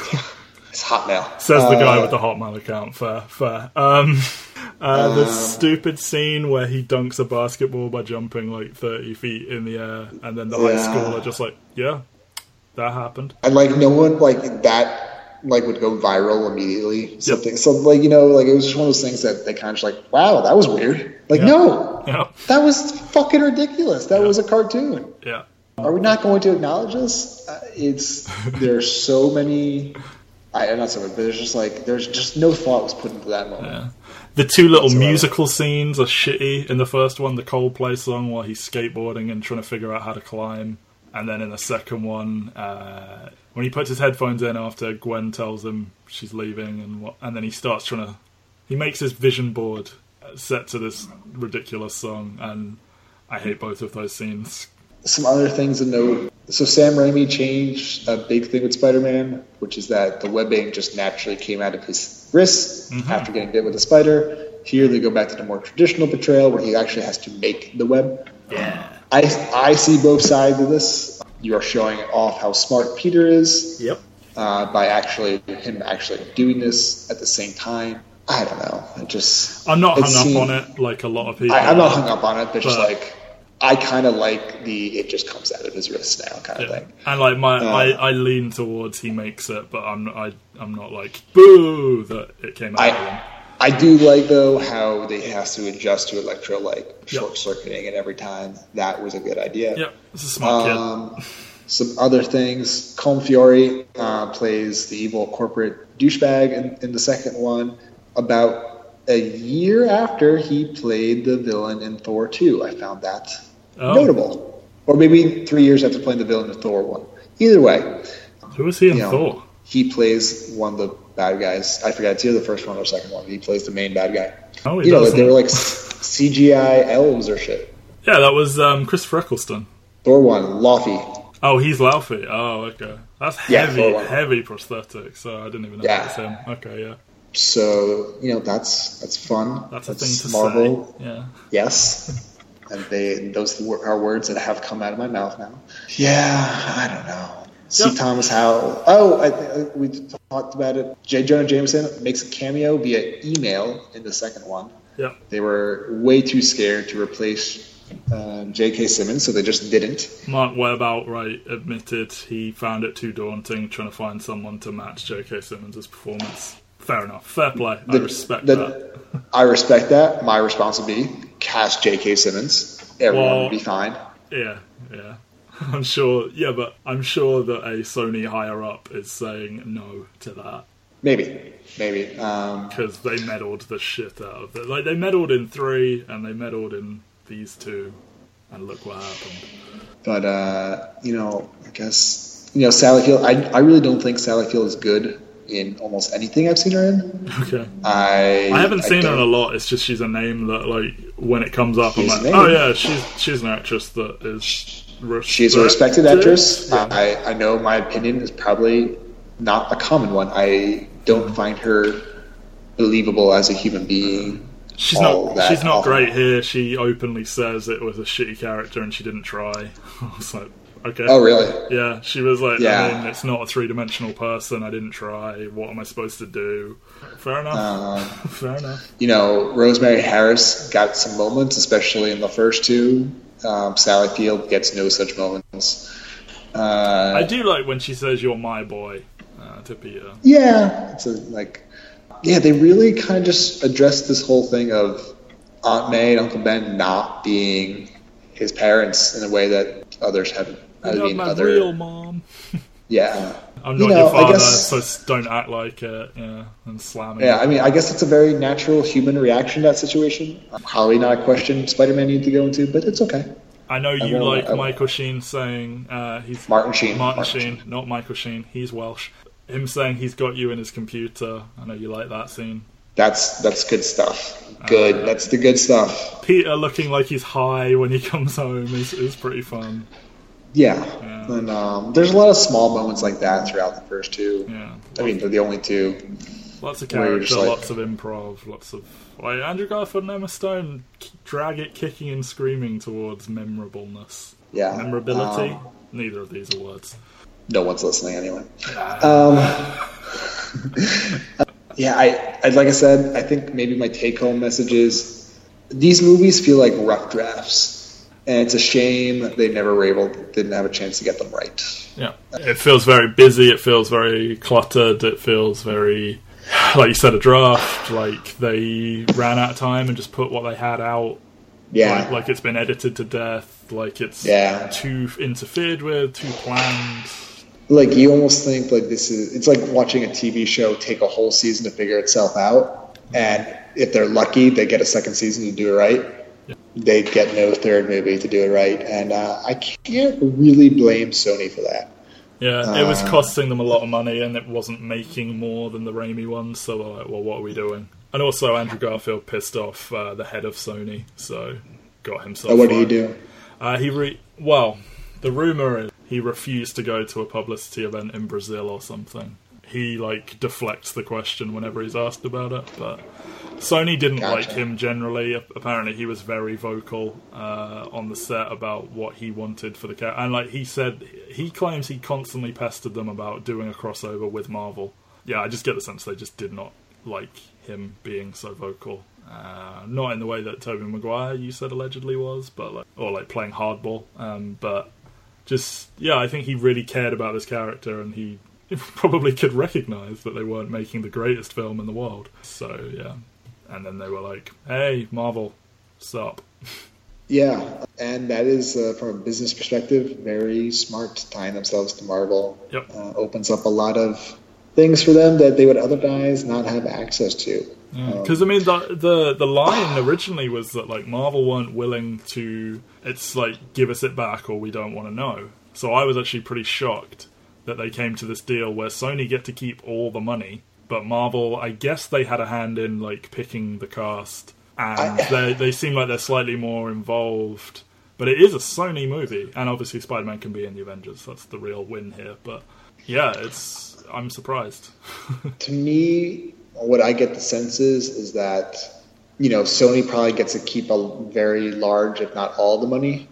it's Hotmail. Says the guy Uh, with the Hotmail account. Fair, fair. Um, uh, the stupid scene where he dunks a basketball by jumping like thirty feet in the air, and then the high Yeah. school are just like, yeah, that happened. And like no one like that like would go viral immediately. Something so like you know like it was just one of those things that they kind of just like, wow, that was weird. Like Yeah. no, Yeah, that was fucking ridiculous. That was a cartoon. yeah. Are we not going to acknowledge this? Uh, it's there's so many. I not so many, but there's just like there's just no thought was put into that moment. Yeah. The two little Whatsoever. musical scenes are shitty. In the first one, the Coldplay song while he's skateboarding and trying to figure out how to climb. And then in the second one, uh, when he puts his headphones in after Gwen tells him she's leaving, and what, and then he starts trying to... He makes his vision board set to this ridiculous song, and I hate both of those scenes. Some other things to note. So Sam Raimi changed a big thing with Spider-Man, which is that the webbing just naturally came out of his wrist Mm-hmm. after getting bit with a spider. Here they go back to the more traditional portrayal where he actually has to make the web. Yeah. I I see both sides of this. You are showing off how smart Peter is Yep. uh, by actually him actually doing this at the same time. I don't know. It just I'm not it hung seemed- up on it like a lot of people. I, I'm not hung up on it, but just But- like I kind of like the it just comes out of his wrist now kind of Yeah. thing. And like my, Uh, I, I lean towards he makes it, but I'm not, I, I'm not like boo that it came out I- of him. I do like though how they has to adjust to Electro like Yep. short circuiting it every time. That was a good idea. Yep, it's a smart Um, some other things. Colm Fiore uh, plays the evil corporate douchebag in, in the second one. About a year after he played the villain in Thor two, I found that Oh. notable. Or maybe three years after playing the villain in Thor one. Either way, kid. Who was he in you know, Thor? he plays one of the bad guys. I forgot it's either the first one or the second one. He plays the main bad guy. Oh, he You know, doesn't. they were like C G I elves or shit. Yeah, that was um, Christopher Eccleston. Thor one, Laufey. Oh, he's Laufey. Oh, okay. That's heavy, yeah, heavy prosthetic. So I didn't even know yeah. that was him. Okay, yeah. So, you know, that's that's fun. That's a that's thing to Marvel. say. Yeah. Yes. And they those are words that have come out of my mouth now. Yeah, I don't know. C. Yep. Thomas Howell. Oh, I, I, we talked about it. J. Jonah Jameson makes a cameo via email in the second one. Yeah. They were way too scared to replace uh, J K. Simmons, so they just didn't. Mark Webb outright admitted he found it too daunting trying to find someone to match J K. Simmons' performance. Fair enough. Fair play. I the, respect the, that. I respect that. My response would be cast J K. Simmons. Everyone well, would be fine. Yeah, yeah. I'm sure, yeah, but I'm sure that a Sony higher up is saying no to that. Maybe, maybe. Because um, they meddled the shit out of it. Like, they meddled in three, and they meddled in these two, and look what happened. But, uh, you know, I guess, you know, Sally Field, I, I really don't think Sally Field is good in almost anything I've seen her in. Okay. I I haven't seen I her in a lot. It's just she's a name that, like, when it comes up, I'm like, oh, yeah, she's she's an actress that is... She's a respected actress. Yeah. I, I know my opinion is probably not a common one. I don't find her believable as a human being. She's not She's not often. great here. She openly says it was a shitty character and she didn't try. I was like, okay. Oh, really? Yeah, she was like, yeah. I mean, it's not a three-dimensional person. I didn't try. What am I supposed to do? Fair enough. Um, Fair enough. You know, Rosemary Harris got some moments, especially in the first two. Um, Sally Field gets no such moments. Uh, I do like when she says, "You're my boy," uh, to Peter. Yeah, it's a, like, yeah, they really kind of just addressed this whole thing of Aunt May and Uncle Ben not being his parents in a way that others haven't. You're I not mean, my other, real mom. Yeah. I'm not you know, your father, guess, so don't act like it. Yeah, and slamming. Yeah, I mean, I guess it's a very natural human reaction to that situation. Probably not a question Spider-Man needed to go into, but it's okay. I know you I like I Michael Sheen saying uh, he's Martin Sheen. Martin, Martin Sheen, Sheen, not Michael Sheen. He's Welsh. Him saying he's got you in his computer. I know you like that scene. That's that's good stuff. Good. Uh, that's the good stuff. Peter looking like he's high when he comes home is is pretty fun. Yeah, yeah. and um, there's a lot of small moments like that throughout the first two. Yeah, I mean, they're the only two. Lots of character, like, lots of improv, lots of like Andrew Garfield and Emma Stone drag it kicking and screaming towards memorableness. Yeah, memorability. Um, Neither of these are words. No one's listening anyway. um, yeah, I, I like I said, I think maybe my take-home message is these movies feel like rough drafts. And it's a shame they never were able, didn't have a chance to get them right. Yeah. It feels very busy, it feels very cluttered, it feels very, like you said, a draft. Like they ran out of time and just put what they had out. Yeah. Like, like it's been edited to death, like it's yeah. too interfered with, too planned. Like you almost think like this is, it's like watching a T V show take a whole season to figure itself out. And if they're lucky, they get a second season to do it right. They get no third movie to do it right, and uh, I can't really blame Sony for that. Yeah, uh, it was costing them a lot of money, and it wasn't making more than the Raimi ones, so they're like, well, what are we doing? And also, Andrew Garfield pissed off uh, the head of Sony, so got himself... Oh, what fired. did he do? Uh, he re- Well, the rumour is he refused to go to a publicity event in Brazil or something. He, like, deflects the question whenever he's asked about it, but... Sony didn't gotcha. like him generally. Apparently, he was very vocal uh, on the set about what he wanted for the character. And like he said, he claims he constantly pestered them about doing a crossover with Marvel. Yeah, I just get the sense they just did not like him being so vocal. Uh, not in the way that Tobey Maguire, you said, allegedly was, but like, or like playing hardball. Um, but just, yeah, I think he really cared about this character, and he probably could recognise that they weren't making the greatest film in the world. So, yeah. And then they were like, hey, Marvel, stop. Yeah, and that is, uh, from a business perspective, very smart, tying themselves to Marvel. Yep. Uh, opens up a lot of things for them that they would otherwise not have access to. Because, um, I mean, the, the the line originally was that, like, Marvel weren't willing to, it's like, give us it back or we don't want to know. So I was actually pretty shocked that they came to this deal where Sony get to keep all the money, but Marvel, I guess they had a hand in, like, picking the cast, and I, they they seem like they're slightly more involved But it is a Sony movie, and obviously Spider-Man can be in the Avengers. That's the real win here. But yeah, it's I'm surprised. To me, what I get the sense is, is that, you know, Sony probably gets to keep a very large, if not all the money,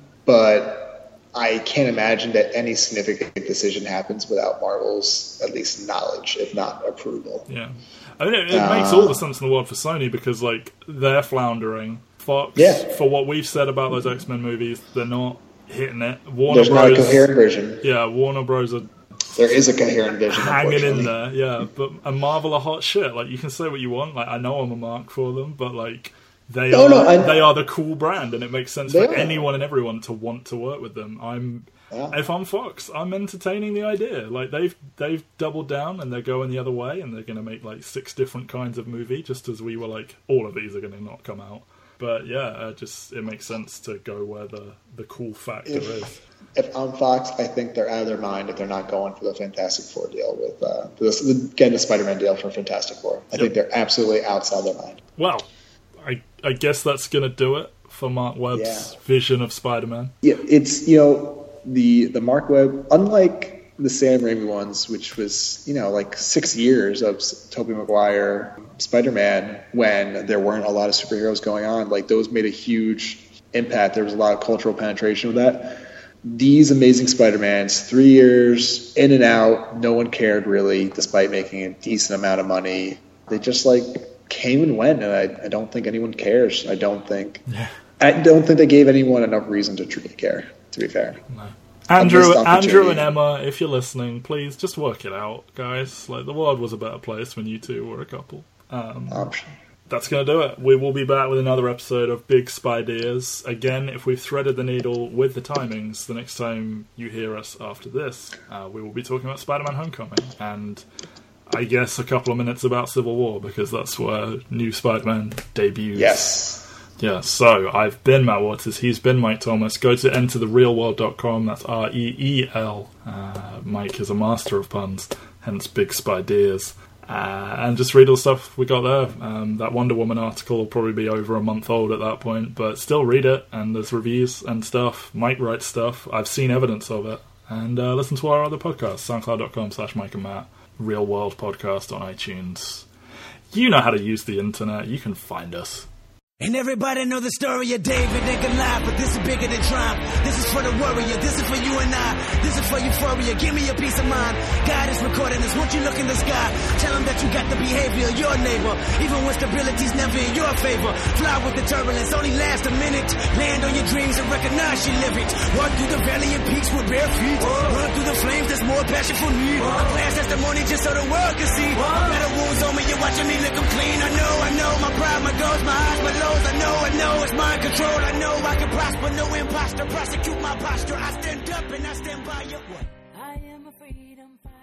but I can't imagine that any significant decision happens without Marvel's at least knowledge, if not approval. Yeah. I mean, it, it uh, makes all the sense in the world for Sony because, like, they're floundering. Fox, yeah. for what we've said about those X-Men movies, they're not hitting it. Warner There's Bros, not a coherent vision. Yeah, Warner Bros. Are there is a coherent vision, hanging in there, yeah. But and Marvel are hot shit. Like, you can say what you want. Like, I know I'm a mark for them, but like they no, are no, I, they are the cool brand, and it makes sense for are. anyone and everyone to want to work with them. I'm yeah. If I'm Fox, I'm entertaining the idea. Like they've they've doubled down and they're going the other way, and they're going to make like six different kinds of movie, just as we were like, all of these are going to not come out. But yeah, uh, just it makes sense to go where the, the cool factor if, is. If I'm Fox, I think they're out of their mind if they're not going for the Fantastic Four deal with uh, this, getting the Spider-Man deal for Fantastic Four. I yep. think they're absolutely outside their mind. Well, I I guess that's going to do it for Mark Webb's yeah. vision of Spider-Man. Yeah, it's, you know, the the Mark Webb, unlike the Sam Raimi ones, which was, you know, like six years of Tobey Maguire Spider-Man when there weren't a lot of superheroes going on. Like, those made a huge impact. There was a lot of cultural penetration with that. These Amazing Spider-Mans, three years in and out, no one cared really, despite making a decent amount of money. They just, like, came and went, and I, I don't think anyone cares. I don't think... Yeah. I don't think they gave anyone enough reason to truly care, to be fair. No. Andrew, Andrew and Emma, if you're listening, please just work it out, guys. Like, the world was a better place when you two were a couple. Um, Option. That's going to do it. We will be back with another episode of Big Spideas. Again, if we've threaded the needle with the timings, the next time you hear us after this, uh, we will be talking about Spider-Man Homecoming. And I guess a couple of minutes about Civil War, because that's where new Spider-Man debuts. Yes. Yeah, so I've been Matt Waters, he's been Mike Thomas. Go to enter the real world dot com, that's R E E L. Uh, Mike is a master of puns, hence Big Spideas. Uh, and just read all the stuff we got there. Um, that Wonder Woman article will probably be over a month old at that point, but still read it, and there's reviews and stuff. Mike writes stuff, I've seen evidence of it. And uh, listen to our other podcasts, soundcloud dot com slash Mike and Matt, Real World Podcast on iTunes. You know how to use the internet, you can find us. And everybody know the story of David and Goliath, but this is bigger than triumph. This is for the warrior, this is for you and I. This is for euphoria, give me a peace of mind. God is recording this, won't you look in the sky? Tell him that you got the behavior of your neighbor, even when stability's never in your favor. Fly with the turbulence, only last a minute. Land on your dreams and recognize you live it. Walk through the valley of peaks with bare feet. Run through the flames, there's more passion for me. A past testimony just so the world can see. Better wounds on me, you're watching me lick them clean. I know, I know, my pride, my goals, my eyes, my lows. I know, I know, it's mind control. I know I can prosper, no imposter. Prosecute my posture. I stand up and I stand by you. What? I am a freedom fighter.